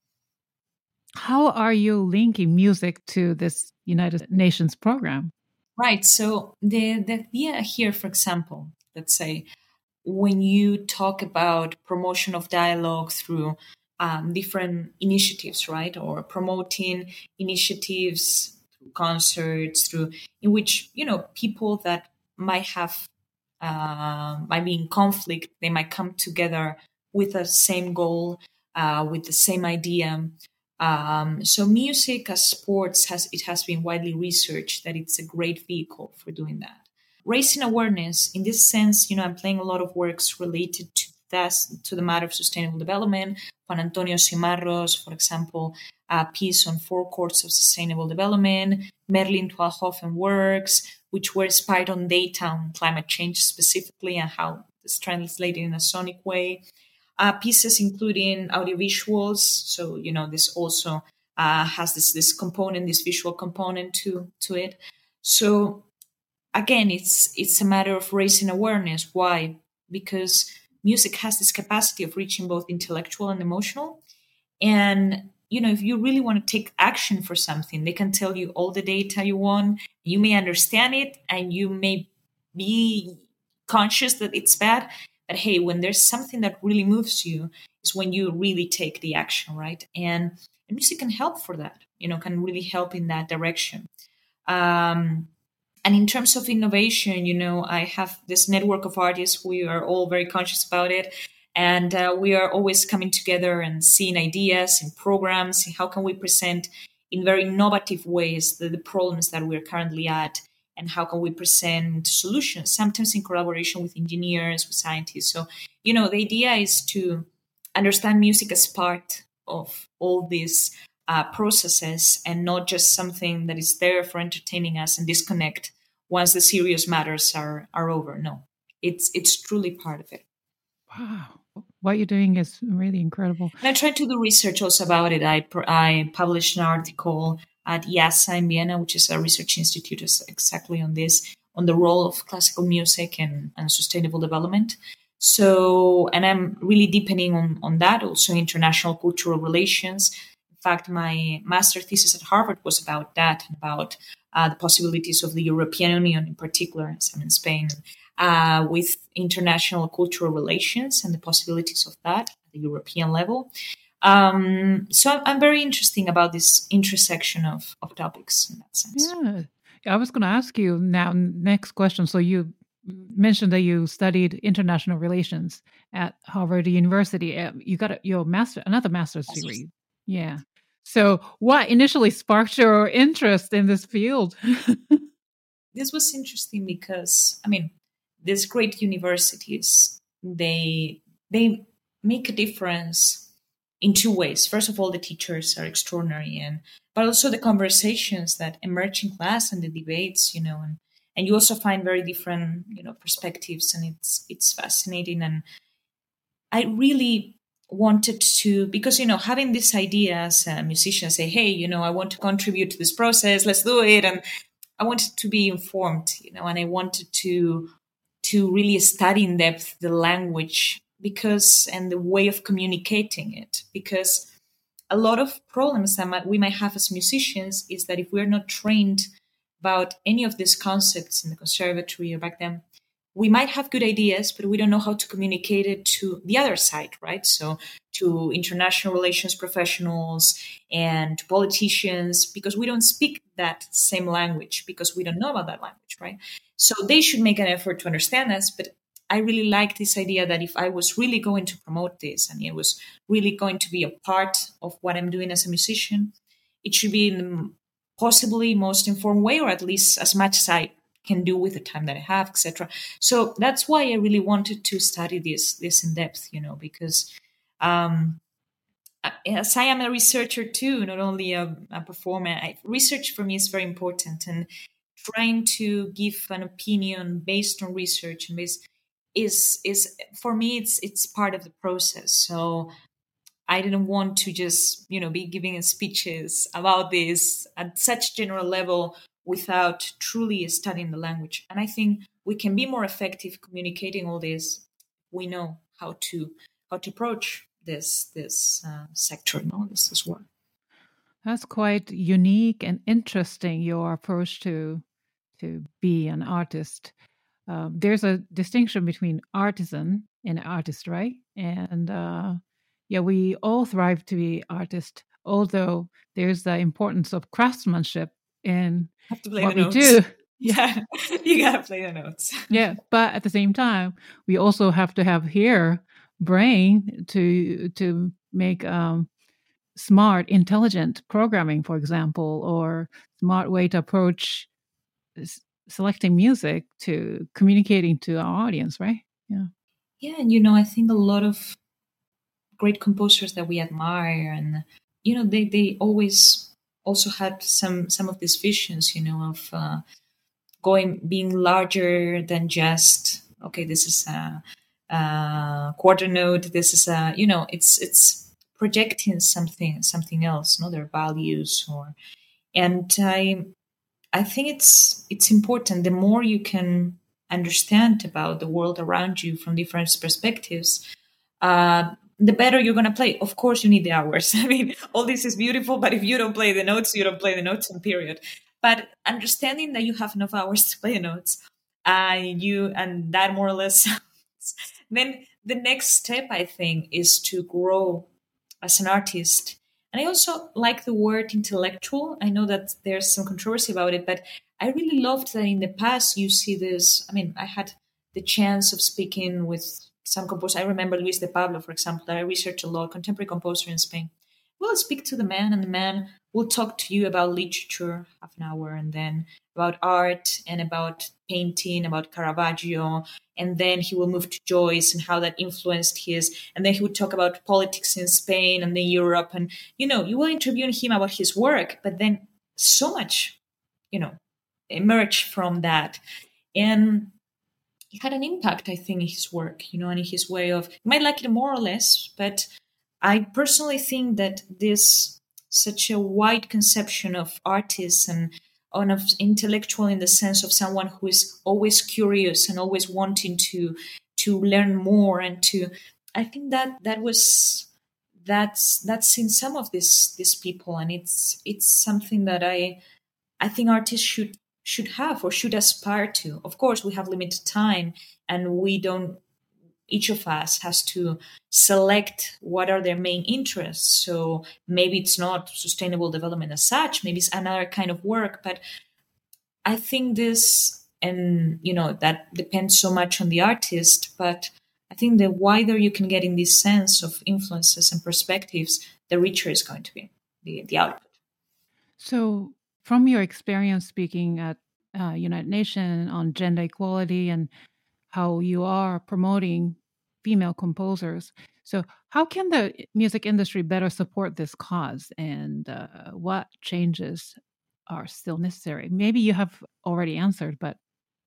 How are you linking music to this United Nations program? Right. So the idea here, for example, let's say when you talk about promotion of dialogue through different initiatives, right, or promoting initiatives through concerts, through in which people that might be in conflict, they might come together with the same goal, with the same idea. So music as sports has been widely researched that it's a great vehicle for doing that. Raising awareness in this sense, I'm playing a lot of works related to the matter of sustainable development. Juan Antonio Cimarros, for example, a piece on 4 chords of sustainable development, Merlin Twalhofen works, which were inspired on data on climate change specifically and how it's translated in a sonic way. Pieces including audiovisuals. So, this also has this component, this visual component to it. So again, it's a matter of raising awareness. Why? Because music has this capacity of reaching both intellectual and emotional. And, if you really want to take action for something, they can tell you all the data you want. You may understand it and you may be conscious that it's bad. But hey, when there's something that really moves you, is when you really take the action, right? And music can help for that, can really help in that direction. And in terms of innovation, I have this network of artists. We are all very conscious about it. And we are always coming together and seeing ideas and programs. And how can we present in very innovative ways the problems that we're currently at? And how can we present solutions, sometimes in collaboration with engineers, with scientists. So, the idea is to understand music as part of all these processes and not just something that is there for entertaining us and disconnect once the serious matters are over. No, it's truly part of it. Wow. what you're doing is really incredible. And I tried to do research also about it. I published an article at IASA in Vienna, which is a research institute exactly on this, on the role of classical music and sustainable development. So, and I'm really deepening on that, also international cultural relations. In fact, my master thesis at Harvard was about that, about the possibilities of the European Union in particular, as I'm in Spain, with international cultural relations and the possibilities of that at the European level. So I'm very interested about this intersection of topics in that sense. Yeah. I was going to ask you now, next question. So you mentioned that you studied international relations at Harvard University. You got another master's degree. Yeah. So what initially sparked your interest in this field? This was interesting because, I mean, these great universities, they make a difference in two ways. First of all, the teachers are extraordinary, but also the conversations that emerge in class and the debates, and you also find very different, perspectives, and it's fascinating. And I really wanted to, because, having this idea as a musician, say, hey, I want to contribute to this process, let's do it. And I wanted to be informed, and I wanted to really study in depth the language and the way of communicating it, because a lot of problems that we might have as musicians is that if we're not trained about any of these concepts in the conservatory or back then, we might have good ideas, but we don't know how to communicate it to the other side, right? So to international relations professionals and to politicians, because we don't speak that same language, because we don't know about that language, right? So they should make an effort to understand us. But I really like this idea that if I was really going to promote this and it was really going to be a part of what I'm doing as a musician, it should be in the possibly most informed way, or at least as much as I can do with the time that I have, etc. So that's why I really wanted to study this in depth, because as I am a researcher too, not only a performer, research for me is very important, and trying to give an opinion based on research and is for me it's part of the process. So I didn't want to just be giving speeches about this at such general level without truly studying the language. And I think we can be more effective communicating all this. We know how to approach this sector, this work. That's quite unique and interesting, your approach to be an artist. There's a distinction between artisan and artist, right? And we all thrive to be artists, although there's the importance of craftsmanship in what we do. Yeah, you gotta play the notes. Yeah, but at the same time, we also have to have brain to make smart, intelligent programming, for example, or smart way to approach selecting music to communicating to our audience, right? Yeah. Yeah, and I think a lot of great composers that we admire, and they always also had some of these visions, of being larger than just this is a quarter note, this is it's projecting something else, their values, and I think it's important. The more you can understand about the world around you from different perspectives, the better you're going to play. Of course, you need the hours. I mean, all this is beautiful, but if you don't play the notes, you don't play the notes, and period. But understanding that you have enough hours to play the notes, and that more or less, then the next step, I think, is to grow as an artist. And I also like the word intellectual. I know that there's some controversy about it, but I really loved that in the past you see this. I mean, I had the chance of speaking with some composers. I remember Luis de Pablo, for example, that I researched a lot, contemporary composer in Spain. We'll speak to the man, and the man will talk to you about literature half an hour, and then about art and about painting, about Caravaggio, and then he will move to Joyce and how that influenced his, and then he would talk about politics in Spain and then Europe, and you will interview him about his work, but then so much, emerge from that. And he had an impact, I think, in his work, and in his way of, you might like it more or less, but I personally think that this such a wide conception of artists and of intellectual in the sense of someone who is always curious and always wanting to learn more and to, I think that's in some of these people, and it's something that I think artists should have or should aspire to. Of course, we have limited time, and we don't. Each of us has to select what are their main interests. So maybe it's not sustainable development as such. Maybe it's another kind of work. But I think this, and that depends so much on the artist. But I think the wider you can get in this sense of influences and perspectives, the richer is going to be the output. So, from your experience speaking at United Nations on gender equality and how you are promoting female composers, so how can the music industry better support this cause, and what changes are still necessary? Maybe you have already answered, but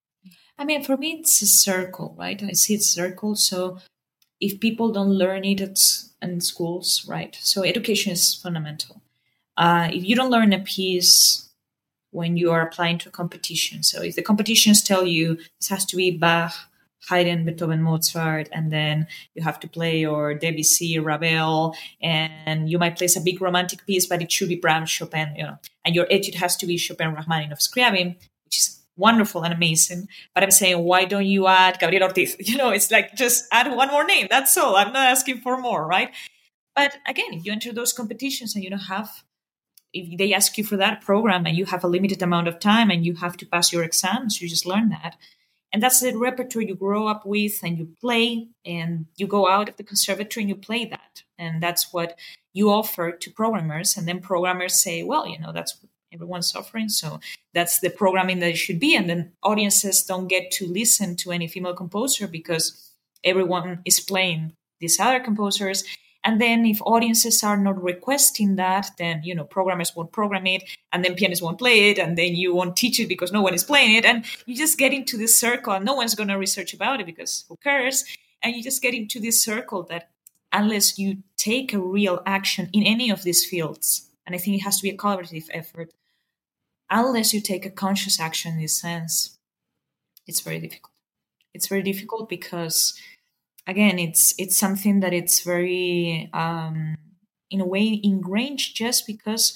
I mean, for me, it's a circle, right? I see it's a circle. So if people don't learn it in schools, right? So education is fundamental. If you don't learn a piece when you are applying to a competition, so if the competitions tell you this has to be Bach, Haydn, Beethoven, Mozart, and then you have to play or Debussy, Ravel, and you might place a big romantic piece, but it should be Brahms, Chopin, and your etude has to be Chopin, Rachmaninoff, Scriabin, which is wonderful and amazing. But I'm saying, why don't you add Gabriel Ortiz? It's like, just add one more name. That's all. I'm not asking for more, right? But again, if you enter those competitions and you don't have, if they ask you for that program and you have a limited amount of time and you have to pass your exams, you just learn that. And that's the repertoire you grow up with and you play, and you go out of the conservatory and you play that. And that's what you offer to programmers. And then programmers say, well, that's what everyone's offering. So that's the programming that it should be. And then audiences don't get to listen to any female composer because everyone is playing these other composers. And then if audiences are not requesting that, then, programmers won't program it, and then pianists won't play it, and then you won't teach it because no one is playing it. And you just get into this circle, and no one's going to research about it because who cares? And you just get into this circle that unless you take a real action in any of these fields, and I think it has to be a collaborative effort, unless you take a conscious action in this sense, it's very difficult. It's very difficult because, again, it's something that it's very, in a way, ingrained just because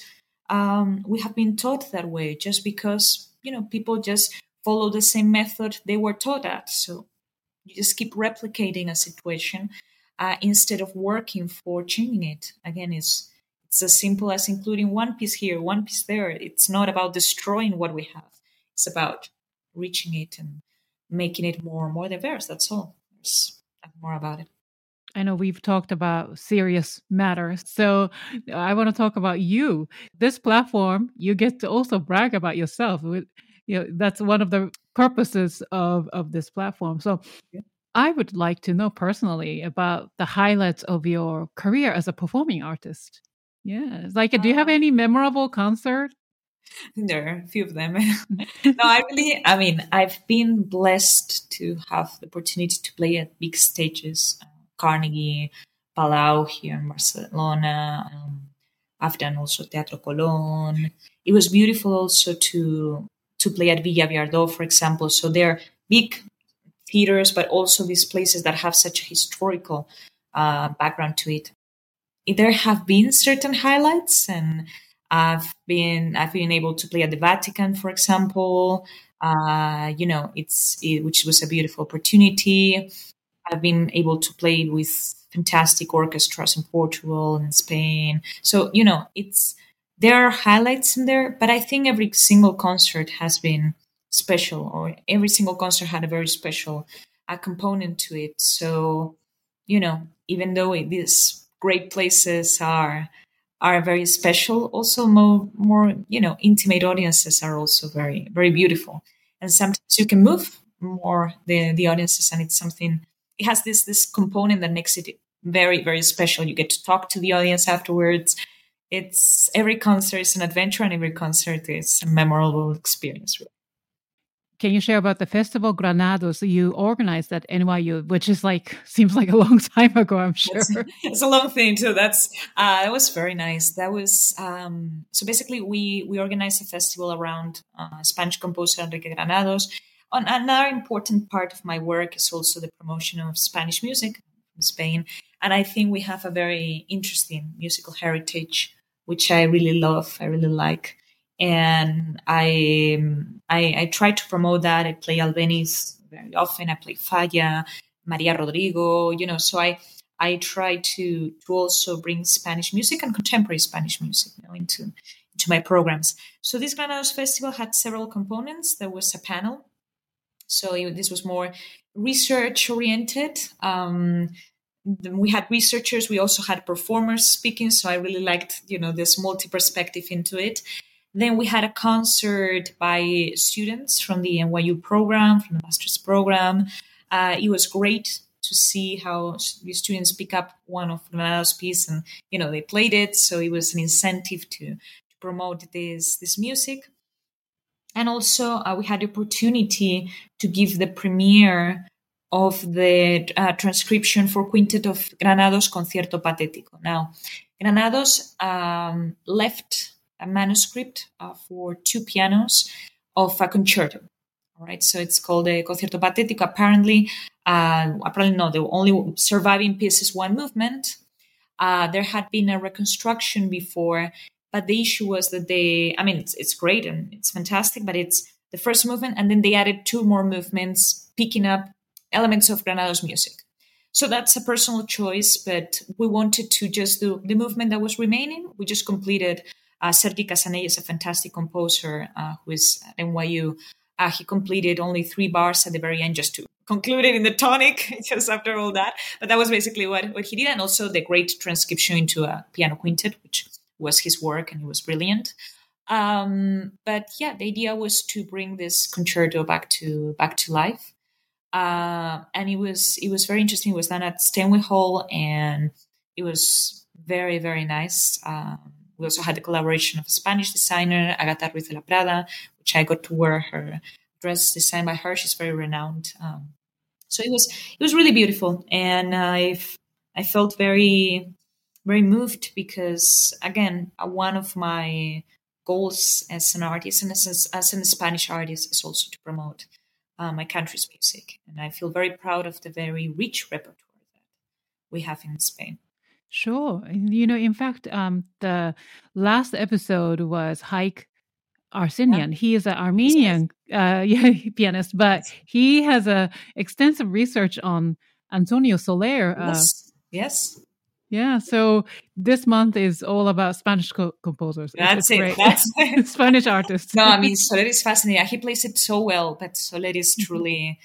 we have been taught that way, just because, people just follow the same method they were taught at. So you just keep replicating a situation instead of working for changing it. Again, it's as simple as including one piece here, one piece there. It's not about destroying what we have. It's about reaching it and making it more diverse. That's all. There's more about it. I know we've talked about serious matters, so I want to talk about you. This platform, you get to also brag about yourself. That's one of the purposes of this platform. So I would like to know personally about the highlights of your career as a performing artist. Yeah, do you have any memorable concert? There are a few of them. No, I've been blessed to have the opportunity to play at big stages, Carnegie, Palau here in Barcelona. I've done also Teatro Colón. It was beautiful also to play at Villa Viardot, for example. So they're big theaters, but also these places that have such a historical background to it. There have been certain highlights, and I've been able to play at the Vatican, for example. Which was a beautiful opportunity. I've been able to play with fantastic orchestras in Portugal and Spain. So there are highlights in there, but I think every single concert has been special, or every single concert had a very special component to it. So even though these great places are very special, also more intimate audiences are also very, very beautiful. And sometimes you can move more the audiences, and it's something, it has this component that makes it very, very special. You get to talk to the audience afterwards. Every concert is an adventure, and every concert is a memorable experience, really. can you share about the Festival Granados you organized at NYU, which is seems like a long time ago, I'm sure. It's a long thing too. That was very nice. That was so basically we organized a festival around Spanish composer Enrique Granados. Another important part of my work is also the promotion of Spanish music in Spain, and I think we have a very interesting musical heritage, which I really love. I really like. And I try to promote that. I play Albeniz very often. I play Falla, Maria Rodrigo, so I try to also bring Spanish music and contemporary Spanish music, into my programs. So this Granados Festival had several components. There was a panel. So this was more research oriented. We had researchers. We also had performers speaking. So I really liked, this multi-perspective into it. Then we had a concert by students from the NYU program, from the master's program. It was great to see how the students pick up one of Granados' piece and, they played it. So it was an incentive to promote this music. And also we had the opportunity to give the premiere of the transcription for Quintet of Granados Concierto Patético. Now, Granados left a manuscript for two pianos of a concerto. All right, so it's called a Concierto Patético. Apparently no, the only surviving piece is one movement. There had been a reconstruction before, but the issue was that it's great and it's fantastic, but it's the first movement, and then they added two more movements, picking up elements of Granados music. So that's a personal choice, but we wanted to just do the movement that was remaining. We just completed. Sergi Casanella is a fantastic composer who is at NYU. He completed only 3 bars at the very end just to conclude it in the tonic, just after all that. But that was basically what he did. And also the great transcription into a piano quintet, which was his work, and it was brilliant. But yeah, the idea was to bring this concerto back to life. And it was very interesting. It was done at Steinway Hall, and it was very, very nice. We also had the collaboration of a Spanish designer, Agata Ruiz de la Prada, which I got to wear her dress designed by her. She's very renowned. So it was really beautiful, and I felt very, very moved because, again, one of my goals as an artist and as a Spanish artist is also to promote my country's music, and I feel very proud of the very rich repertoire that we have in Spain. Sure. In fact, the last episode was Haik Arsenian. Yeah. He is an Armenian pianist, but he has a extensive research on Antonio Soler. Yes. Yeah. So this month is all about Spanish composers. That's it. That's Spanish artists. No, Soler is fascinating. He plays it so well, but Soler is truly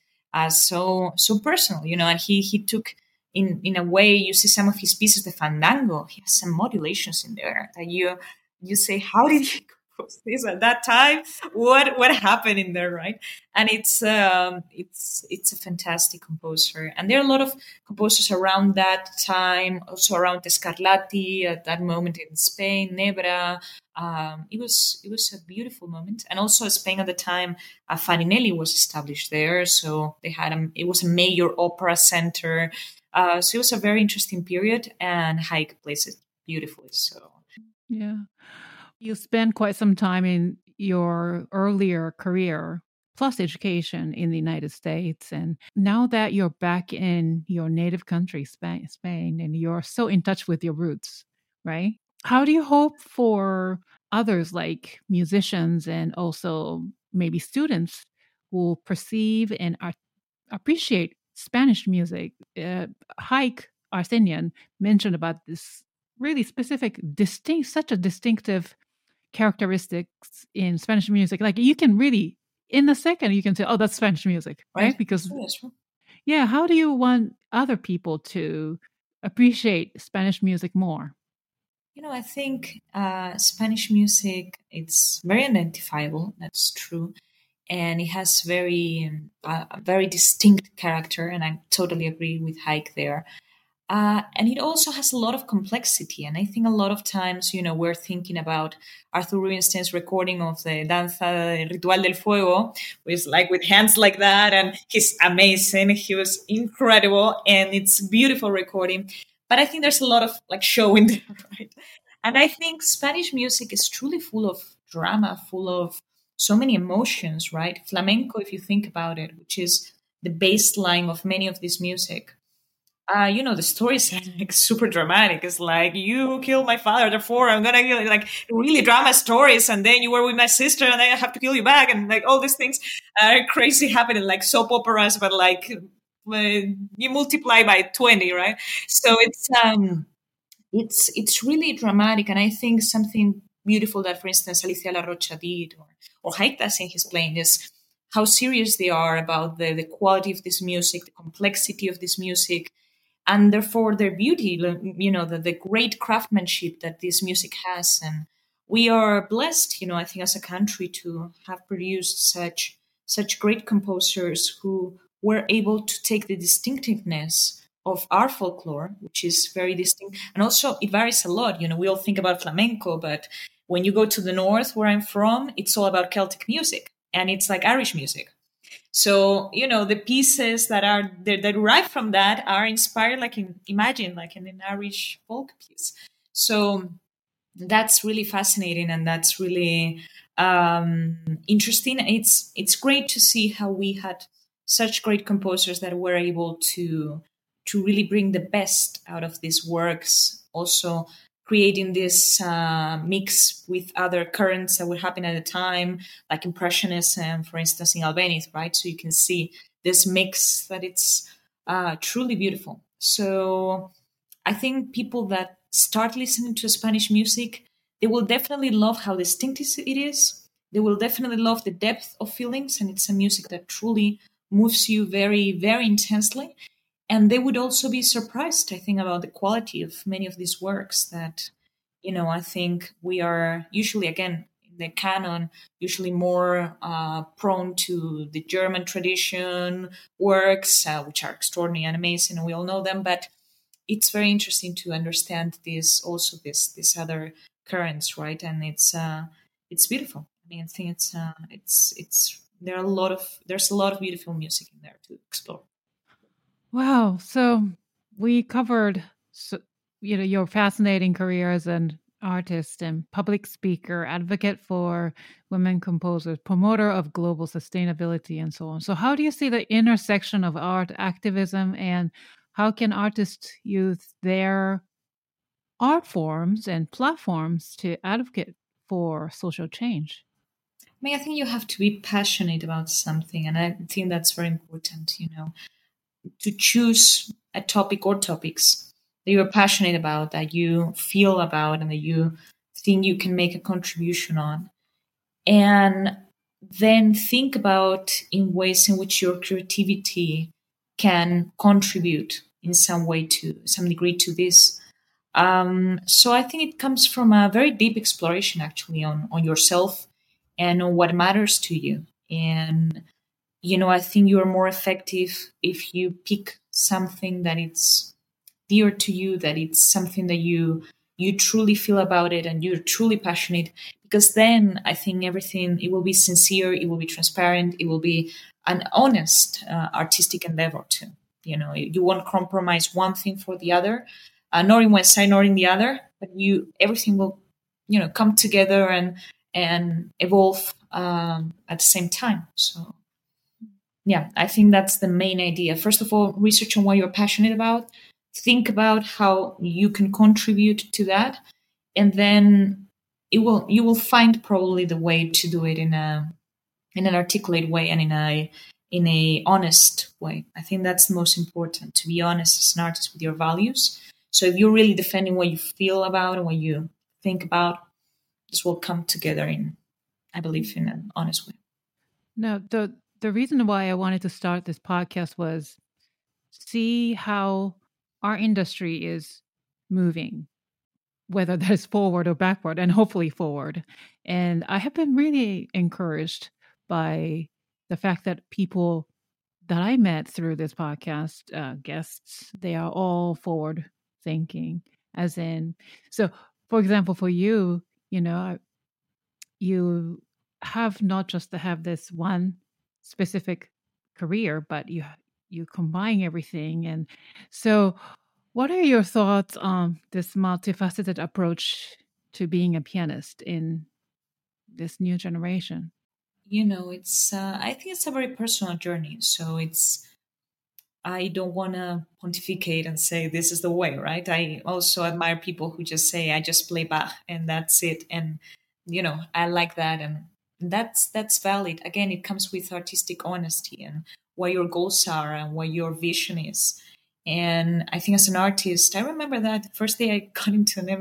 so personal, and he took. In a way, you see some of his pieces, the fandango. He has some modulations in there that you say, how did he compose this at that time? What happened in there, right? And it's a fantastic composer. And there are a lot of composers around that time, also around Scarlatti at that moment in Spain, Nebra. It was a beautiful moment. And also Spain at the time, Farinelli was established there, so they had it was a major opera center. So it was a very interesting period, and Haik plays it beautifully. So, yeah, you spent quite some time in your earlier career plus education in the United States, and now that you're back in your native country, Spain, and you're so in touch with your roots, right? How do you hope for others, like musicians and also maybe students, will perceive and appreciate Spanish music? Haik Arsenian mentioned about this really specific, such a distinctive characteristics in Spanish music. Like you can really, in a second, you can say, "Oh, that's Spanish music," right? Because yeah, how do you want other people to appreciate Spanish music more? I think Spanish music, it's very identifiable. That's true. And it has very distinct character, and I totally agree with Haik there. And it also has a lot of complexity. And I think a lot of times, we're thinking about Arthur Rubinstein's recording of the Danza Ritual del Fuego, which is like with hands like that. And he's amazing. He was incredible. And it's a beautiful recording. But I think there's a lot of like show in there, right? And I think Spanish music is truly full of drama, full of so many emotions, right? Flamenco, if you think about it, which is the baseline of many of this music. The stories are like super dramatic. It's like, you killed my father, therefore I'm gonna kill you. Like really drama stories, and then you were with my sister, and I have to kill you back, and like all these things are crazy happening, like soap operas, but like you multiply by 20, right? So it's really dramatic, and I think something beautiful that, for instance, Alicia La Rocha did, or Haitas in his playing, is how serious they are about the quality of this music, the complexity of this music, and therefore their beauty, the great craftsmanship that this music has. And we are blessed, I think, as a country to have produced such great composers who were able to take the distinctiveness of our folklore, which is very distinct. And also it varies a lot. We all think about flamenco, but when you go to the north where I'm from, it's all about Celtic music, and it's like Irish music. So, the pieces that derive from that are inspired, imagine in an Irish folk piece. So that's really fascinating, and that's really interesting. It's great to see how we had such great composers that were able to really bring the best out of these works, also creating this mix with other currents that would happen at the time, like Impressionism, for instance, in Albéniz, right? So you can see this mix that it's truly beautiful. So I think people that start listening to Spanish music, they will definitely love how distinctive it is. They will definitely love the depth of feelings, and it's a music that truly moves you very, very intensely. And they would also be surprised, I think, about the quality of many of these works that, I think we are usually, again, in the canon, usually more prone to the German tradition works, which are extraordinary and amazing, and we all know them. But it's very interesting to understand this other currents, right? And it's beautiful. I mean, I think there's a lot of beautiful music in there to explore. Wow. So we covered, your fascinating career as an artist and public speaker, advocate for women composers, promoter of global sustainability, and so on. So how do you see the intersection of art, activism, and how can artists use their art forms and platforms to advocate for social change? I mean, I think you have to be passionate about something, and I think that's very important, to choose a topic or topics that you're passionate about, that you feel about, and that you think you can make a contribution on. And then think about in ways in which your creativity can contribute in some way to some degree to this. So I think it comes from a very deep exploration, actually, on yourself and on what matters to you. And I think you're more effective if you pick something that it's dear to you, that it's something that you truly feel about it and you're truly passionate, because then I think everything, it will be sincere, it will be transparent, it will be an honest artistic endeavor too. You won't compromise one thing for the other, nor in one side nor in the other, but everything will come together and evolve at the same time. So yeah, I think that's the main idea. First of all, research on what you're passionate about. Think about how you can contribute to that, and then you will find probably the way to do it in an articulate way and in a honest way. I think that's the most important, to be honest as an artist with your values. So if you're really defending what you feel about and what you think about, this will come together I believe, in an honest way. Now, the reason why I wanted to start this podcast was see how our industry is moving, whether that is forward or backward, and hopefully forward. And I have been really encouraged by the fact that people that I met through this podcast guests, they are all forward thinking, as in, so for example, for you, you have not just to have this one specific career, but you combine everything. And so what are your thoughts on this multifaceted approach to being a pianist in this new generation? It's I think it's a very personal journey. So I don't want to pontificate and say this is the way, right? I also admire people who just say I just play Bach and that's it. And I like that, and that's valid. Again, it comes with artistic honesty and what your goals are and what your vision is. And I think as an artist, I remember that the first day I got into an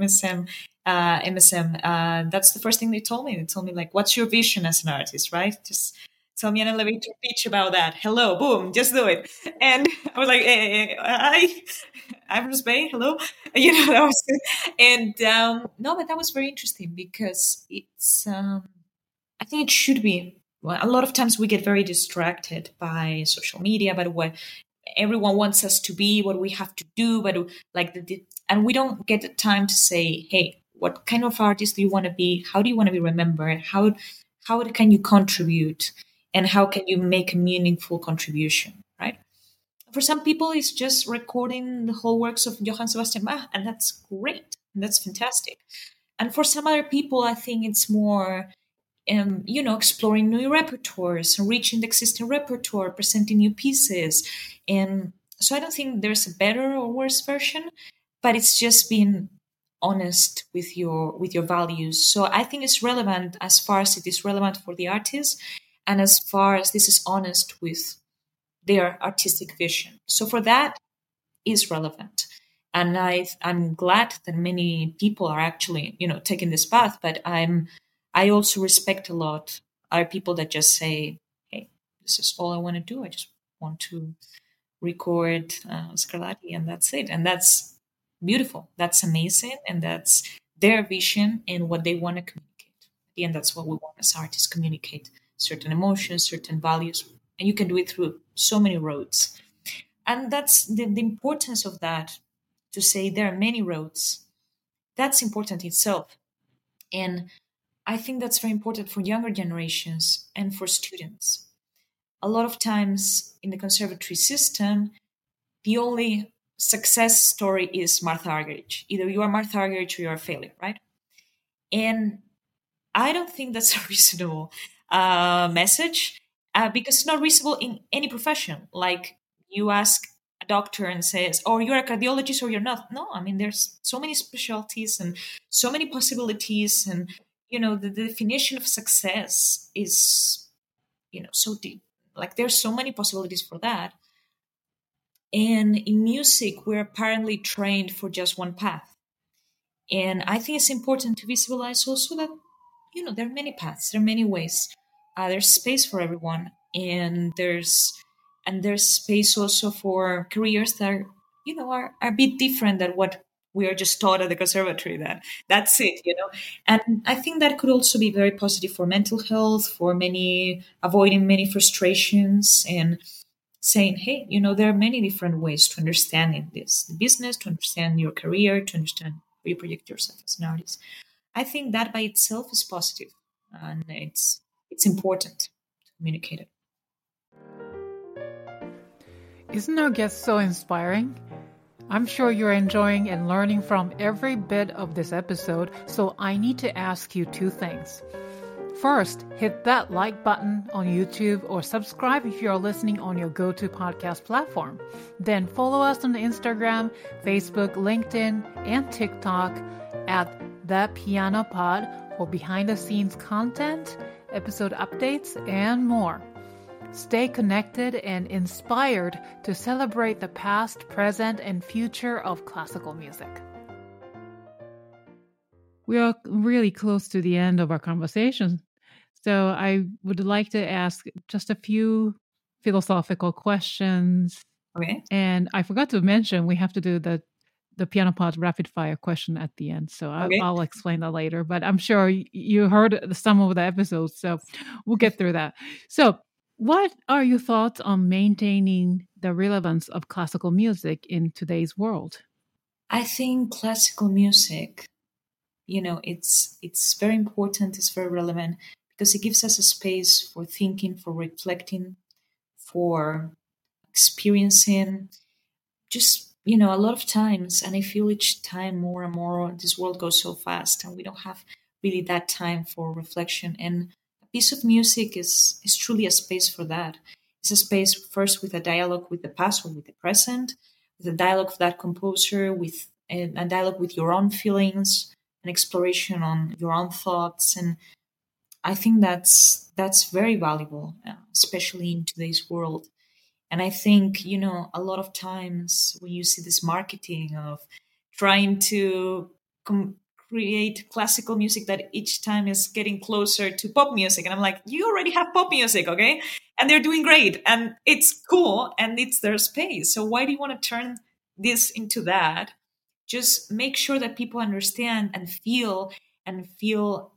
MSM, that's the first thing they told me. They told me, like, what's your vision as an artist, right? Just tell me an elevator pitch about that. Hello, boom, just do it. And I was like, hi, I'm Bruce Bay. Hello. That was it. And no, but that was very interesting because it's, I think it should be. Well, a lot of times we get very distracted by social media, by what everyone wants us to be, what we have to do, but and we don't get the time to say, hey, what kind of artist do you want to be? How do you want to be remembered? How can you contribute? And how can you make a meaningful contribution, right? For some people, it's just recording the whole works of Johann Sebastian Bach, and that's great. And that's fantastic. And for some other people, I think it's more, exploring new repertoires, reaching the existing repertoire, presenting new pieces. And so I don't think there's a better or worse version, but it's just being honest with your values. So I think it's relevant as far as it is relevant for the artist, and as far as this is honest with their artistic vision. So for that is relevant. And I'm glad that many people are actually, taking this path, but I also respect a lot are people that just say, hey, this is all I want to do. I just want to record Scarlatti and that's it. And that's beautiful. That's amazing. And that's their vision and what they want to communicate. At the end, that's what we want as artists, communicate certain emotions, certain values. And you can do it through so many roads. And that's the importance of that, to say there are many roads. That's important itself. And I think that's very important for younger generations and for students. A lot of times in the conservatory system, the only success story is Martha Argerich. Either you are Martha Argerich or you are a failure, right? And I don't think that's a reasonable message because it's not reasonable in any profession. Like you ask a doctor and says, oh, you're a cardiologist or you're not. No, I mean, there's so many specialties and so many possibilities. And, the definition of success is, so deep. Like there's so many possibilities for that. And in music, we're apparently trained for just one path. And I think it's important to visualize also that, there are many paths, there are many ways. There's space for everyone. And there's space also for careers that are a bit different than what we are just taught at the conservatory. That's it, And I think that could also be very positive for mental health, for avoiding many frustrations and saying, hey, there are many different ways to understanding the business, to understand your career, to understand how you project yourself as an artist. I think that by itself is positive, and it's important to communicate it. Isn't our guest so inspiring? I'm sure you're enjoying and learning from every bit of this episode, so I need to ask you two things. First, hit that like button on YouTube or subscribe if you're listening on your go-to podcast platform. Then follow us on Instagram, Facebook, LinkedIn, and TikTok at The Piano Pod for behind-the-scenes content, episode updates, and more. Stay connected and inspired to celebrate the past, present, and future of classical music. We are really close to the end of our conversation. So I would like to ask just a few philosophical questions. Okay. And I forgot to mention we have to do the Piano Pod rapid fire question at the end. So I'll explain that later. But I'm sure you heard some of the episodes, so we'll get through that. So What are your thoughts on maintaining the relevance of classical music in today's world? I think classical music, it's very important, it's very relevant because it gives us a space for thinking, for reflecting, for experiencing. Just, a lot of times, and I feel each time more and more, this world goes so fast and we don't have really that time for reflection. And a piece of music is truly a space for that. It's a space first with a dialogue with the past or with the present, with a dialogue of that composer, with a dialogue with your own feelings, an exploration on your own thoughts. And I think that's very valuable, especially in today's world. And I think, a lot of times when you see this marketing of trying to create classical music that each time is getting closer to pop music. And I'm like, you already have pop music, okay? And they're doing great and it's cool and it's their space. So why do you want to turn this into that? Just make sure that people understand and feel,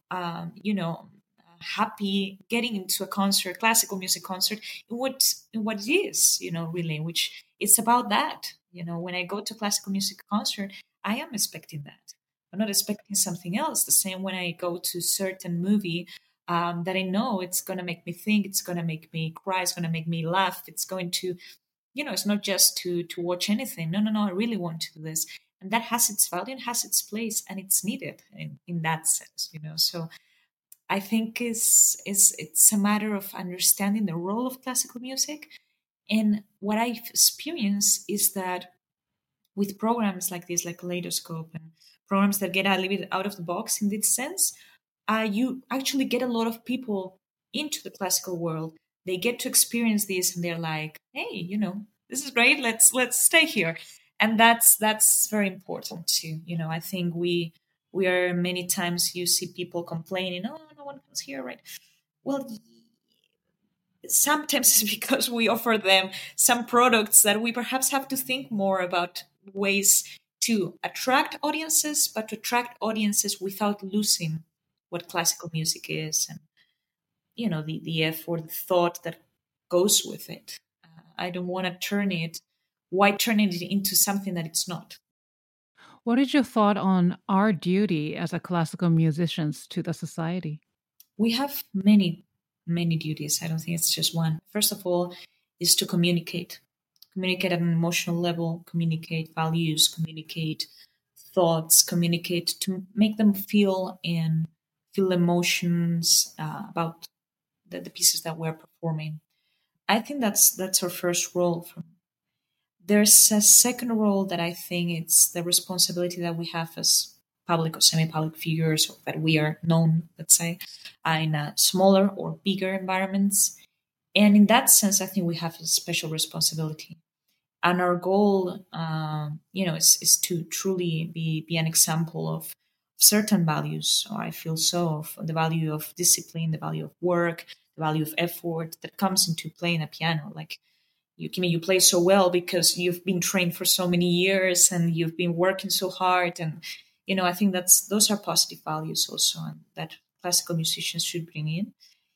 happy getting into a concert, classical music concert, in what it is, really, which it's about that. When I go to classical music concert, I am expecting that. I'm not expecting something else. The same when I go to certain movie that I know it's going to make me think, it's going to make me cry, it's going to make me laugh, it's going to, it's not just to watch anything. No, no, no. I really want to do this, and that has its value and has its place, and it's needed in that sense. So I think it's a matter of understanding the role of classical music. And what I've experienced is that with programs like this, like Kaleidoscope, and programs that get a little bit out of the box in this sense, you actually get a lot of people into the classical world. They get to experience this, and they're like, "Hey, this is great. Let's stay here," and that's very important too. I think we are many times you see people complaining, "Oh, no one comes here," right? Well, sometimes it's because we offer them some products that we perhaps have to think more about ways to attract audiences, but to attract audiences without losing what classical music is, and the effort, the thought that goes with it. I don't want to turn it into something that it's not. What is your thought on our duty as a classical musicians to the society? We have many duties. I don't think it's just one. First of all, is to communicate at an emotional level, communicate values, communicate thoughts, communicate to make them feel emotions about the pieces that we're performing. I think that's our first role. There's a second role that I think it's the responsibility that we have as public or semi-public figures, or that we are known, let's say, in smaller or bigger environments. And in that sense, I think we have a special responsibility. And our goal, is to truly be an example of certain values, or I feel so, of the value of discipline, the value of work, the value of effort that comes into playing a piano. Like you play so well because you've been trained for so many years and you've been working so hard. And, I think those are positive values also, and that classical musicians should bring in.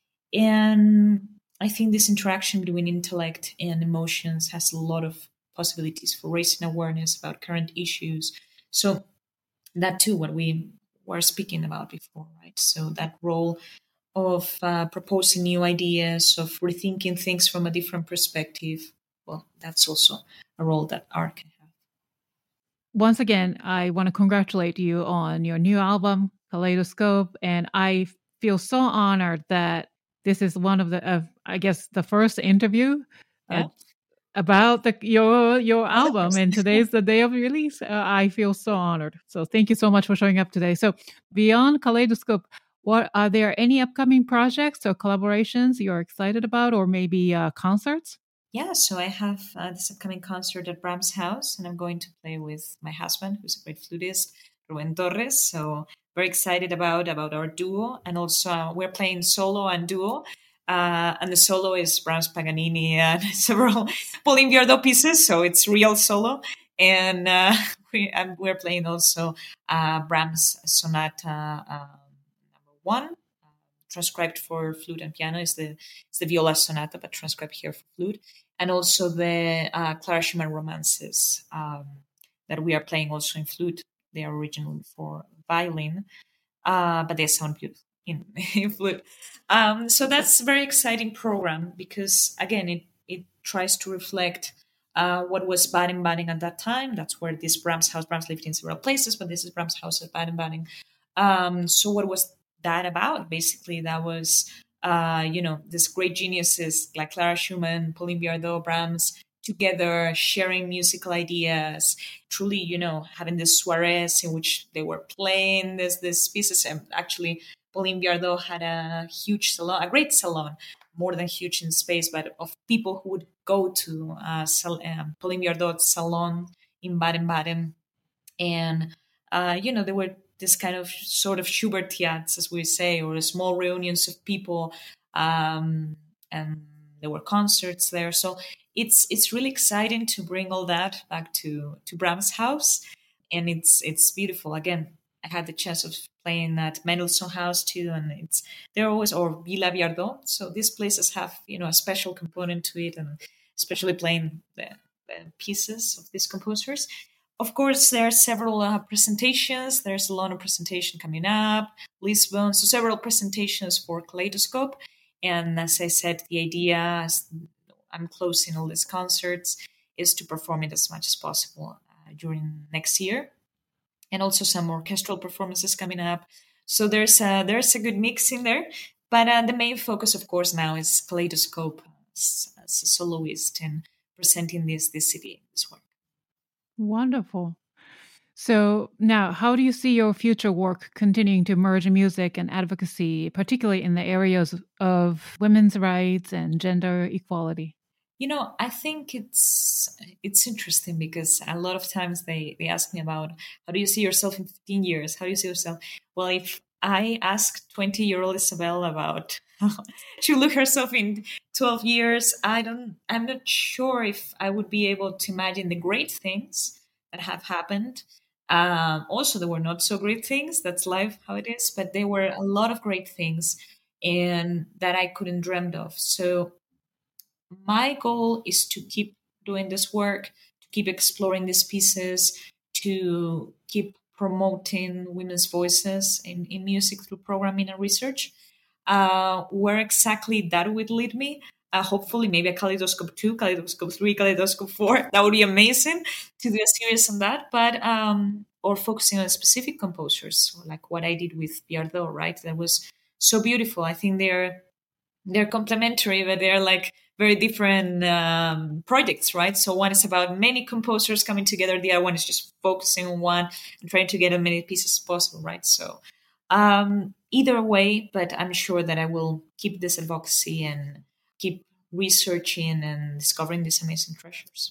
And I think this interaction between intellect and emotions has a lot of possibilities for raising awareness about current issues. So that too, what we were speaking about before, right? So that role of proposing new ideas, of rethinking things from a different perspective, well, that's also a role that art can have. Once again, I want to congratulate you on your new album, Kaleidoscope, and I feel so honored that this is one of I guess, the first interview Yeah. about your Oh, album, and today's the day of release. I feel so honored. So thank you so much for showing up today. So beyond Kaleidoscope, what are there any upcoming projects or collaborations you're excited about, or maybe concerts? Yeah, so I have this upcoming concert at Bram's house, and I'm going to play with my husband, who's a great flutist, Rubén Torres. So very excited about our duo, and also we're playing solo and duo. And the solo is Brahms, Paganini, and several Pauline Viardot pieces, so it's real solo. And we're playing also Brahms Sonata number 1, transcribed for flute and piano. It's the Viola Sonata, but transcribed here for flute. And also the Clara Schumann romances that we are playing also in flute. They are originally for violin, but they sound beautiful in flute. So that's a very exciting program because, again, it tries to reflect what was Baden-Baden at that time. That's where this Brahms house, Brahms lived in several places, but this is Brahms house at Baden-Baden. So what was that about? Basically, that was, these great geniuses like Clara Schumann, Pauline Viardot, Brahms, together sharing musical ideas, truly, having this soirees in which they were playing these pieces. And actually, Pauline Viardot had a huge salon, a great salon, more than huge in space, but of people who would go to Pauline Viardot's salon in Baden-Baden. And, there were this kind of sort of Schubertiads, as we say, or small reunions of people. And there were concerts there. So it's really exciting to bring all that back to Brahms house. And it's beautiful. Again, I had the chance of playing at Mendelssohn House too, and they're always, or Villa Viardot. So these places have a special component to it, and especially playing the pieces of these composers. Of course, there are several presentations. There's a lot of presentation coming up, Lisbon, so several presentations for Kaleidoscope. And as I said, the idea, as I'm closing all these concerts, is to perform it as much as possible during next year. And also some orchestral performances coming up. So there's a good mix in there. But the main focus, of course, now is Kaleidoscope as a soloist and presenting this city, this work. Wonderful. So now, how do you see your future work continuing to merge music and advocacy, particularly in the areas of women's rights and gender equality? I think it's interesting because a lot of times they ask me about, how do you see yourself in 15 years? How do you see yourself? Well, if I ask 20-year-old Isabel about how she look herself in 12 years, I'm not sure if I would be able to imagine the great things that have happened. Also, there were not so great things. That's life, how it is. But there were a lot of great things and that I couldn't dreamed of. So my goal is to keep doing this work, to keep exploring these pieces, to keep promoting women's voices in music through programming and research. Where exactly that would lead me, hopefully maybe a Kaleidoscope 2, Kaleidoscope 3, Kaleidoscope 4. That would be amazing to do a series on that. But or focusing on specific composers, like what I did with Viardot, right? That was so beautiful. I think they're complementary, but they're like very different projects, right? So one is about many composers coming together. The other one is just focusing on one and trying to get as many pieces as possible, right? So either way, but I'm sure that I will keep this advocacy and keep researching and discovering these amazing treasures.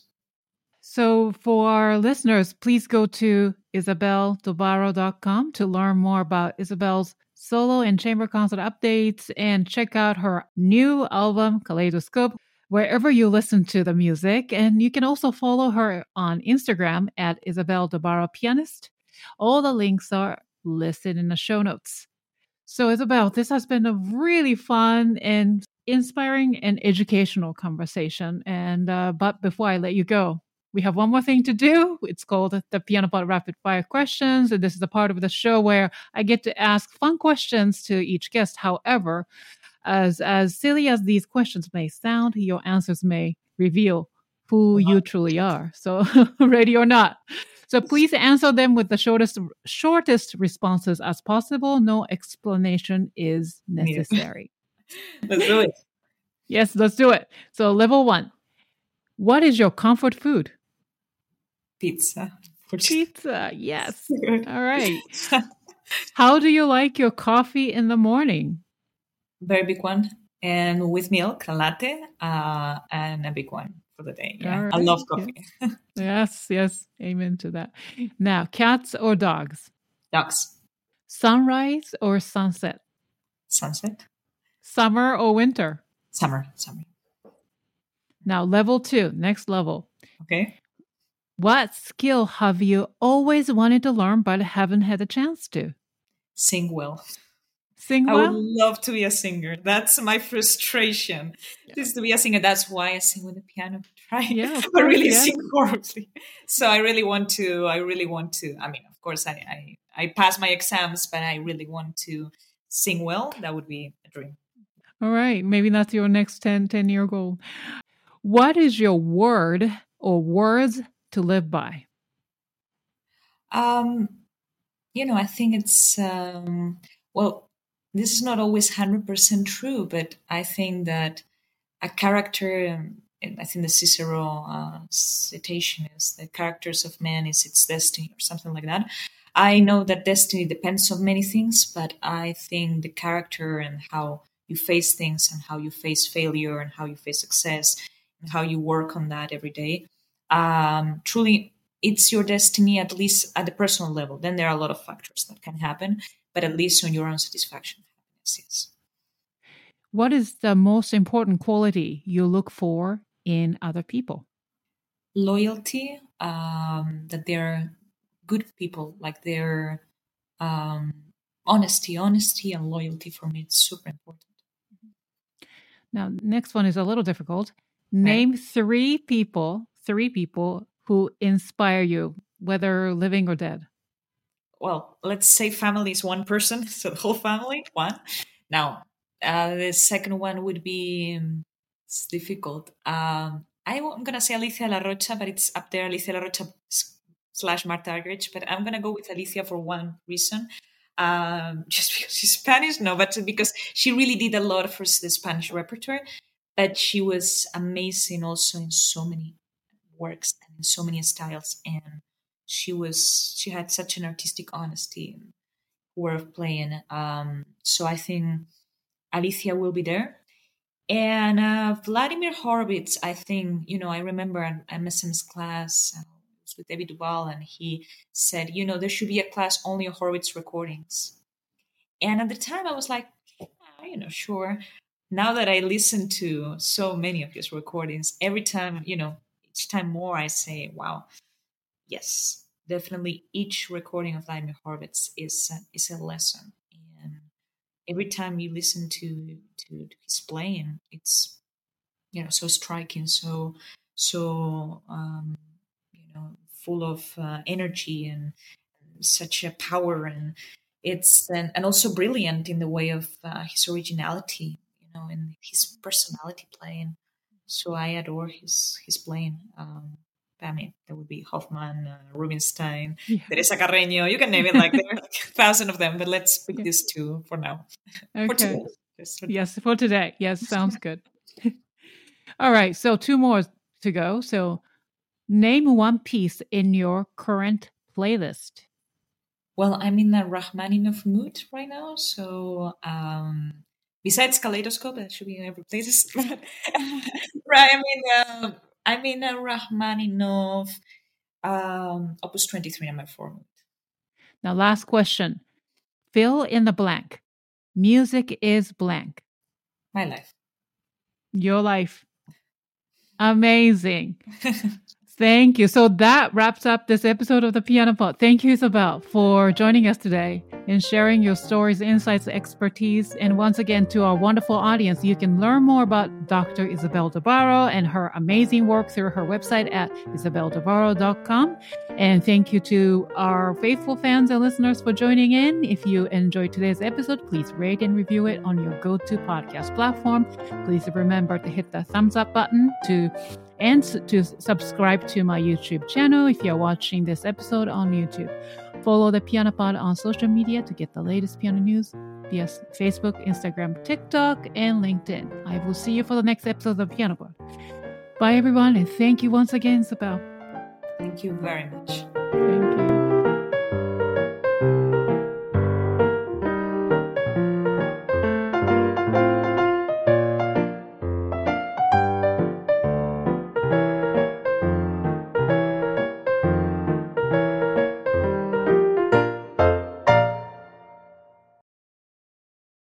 So for our listeners, please go to isabeldobaro.com to learn more about Isabel's solo and chamber concert updates and check out her new album, Kaleidoscope, wherever you listen to the music. And you can also follow her on Instagram at Isabel Dobaro Pianist. All the links are listed in the show notes. So Isabel, this has been a really fun and inspiring and educational conversation. And but before I let you go, we have one more thing to do. It's called the Piano Pod Rapid Fire Questions. And this is a part of the show where I get to ask fun questions to each guest. However, as silly as these questions may sound, your answers may reveal who you truly are. So ready or not. So please answer them with the shortest responses as possible. No explanation is necessary. Let's do it. Yes, let's do it. So level 1. What is your comfort food? Pizza. Pizza, yes. All right. How do you like your coffee in the morning? Very big one. And with milk, a latte, and a big one for the day. Yeah, right. I love coffee. Yes. Amen to that. Now, cats or dogs? Dogs. Sunrise or sunset? Sunset. Summer or winter? Summer. Now, level 2, next level. Okay. What skill have you always wanted to learn but haven't had a chance to? Sing well. Sing I would well? love to be a singer. That's my frustration. Is to be a singer. That's why I sing with the piano. Right? Yeah, of I course, really yes. sing horribly. So I really want to. I mean, of course, I pass my exams, but I really want to sing well. That would be a dream. All right. Maybe that's your next 10-year goal. What is your word or words to live by? I think it's well, this is not always 100% true, but I think that a character, and I think the Cicero citation is the characters of man is its destiny or something like that. I know that destiny depends on many things, but I think the character and how you face things and how you face failure and how you face success and how you work on that every day, truly it's your destiny, at least at the personal level. Then there are a lot of factors that can happen, but at least on your own satisfaction, happiness, yes. What is the most important quality you look for in other people? Loyalty, that they're good people, like they're honesty and loyalty for me. It's super important. Now, next one is a little difficult. Name three people who inspire you, whether living or dead. Well, let's say family is one person, so the whole family, one. Now, the second one would be, it's difficult. I'm going to say Alicia La Rocha, but it's up there, Alicia La Rocha / Marta Argerich, but I'm going to go with Alicia for one reason. Just because she's Spanish? No, but because she really did a lot for the Spanish repertoire, but she was amazing also in so many works and in so many styles, and she had such an artistic honesty and way of playing. So I think Alicia will be there. And Vladimir Horowitz, I think, I remember an MSM's class with David Duval, and he said, there should be a class only on Horowitz recordings. And at the time I was like, sure. Now that I listen to so many of his recordings, every time, each time more, I say, wow, yes, definitely each recording of Vladimir Horowitz is a lesson. And every time you listen to his playing, it's, so striking, so full of energy and such a power, and it's and also brilliant in the way of his originality, and his personality playing. So I adore his playing. I mean, there would be Hoffman, Rubinstein, Teresa Carreño. You can name it, like there are 1,000 of them, but let's pick these two for now. Okay. For today. Yes, for today. Yes, sounds good. All right, so 2 more to go. So name one piece in your current playlist. Well, I'm in a Rachmaninoff mood right now, so besides Kaleidoscope, that should be in every playlist. Right, I'm in a Rachmaninoff Opus 23 number 4 mood. Now, last question. Fill in the blank. Music is blank. My life. Your life. Amazing. Thank you. So that wraps up this episode of the Piano Pod. Thank you, Isabel, for joining us today and sharing your stories, insights, expertise. And once again, to our wonderful audience, you can learn more about Dr. Isabel Dobarro and her amazing work through her website at isabeldobarro.com. And thank you to our faithful fans and listeners for joining in. If you enjoyed today's episode, please rate and review it on your go-to podcast platform. Please remember to hit the thumbs up button to subscribe to my YouTube channel if you're watching this episode on YouTube. Follow the Piano Pod on social media to get the latest piano news via Facebook, Instagram, TikTok, and LinkedIn. I will see you for the next episode of Piano Pod. Bye, everyone, and thank you once again, Isabel. Thank you very much. Thank you.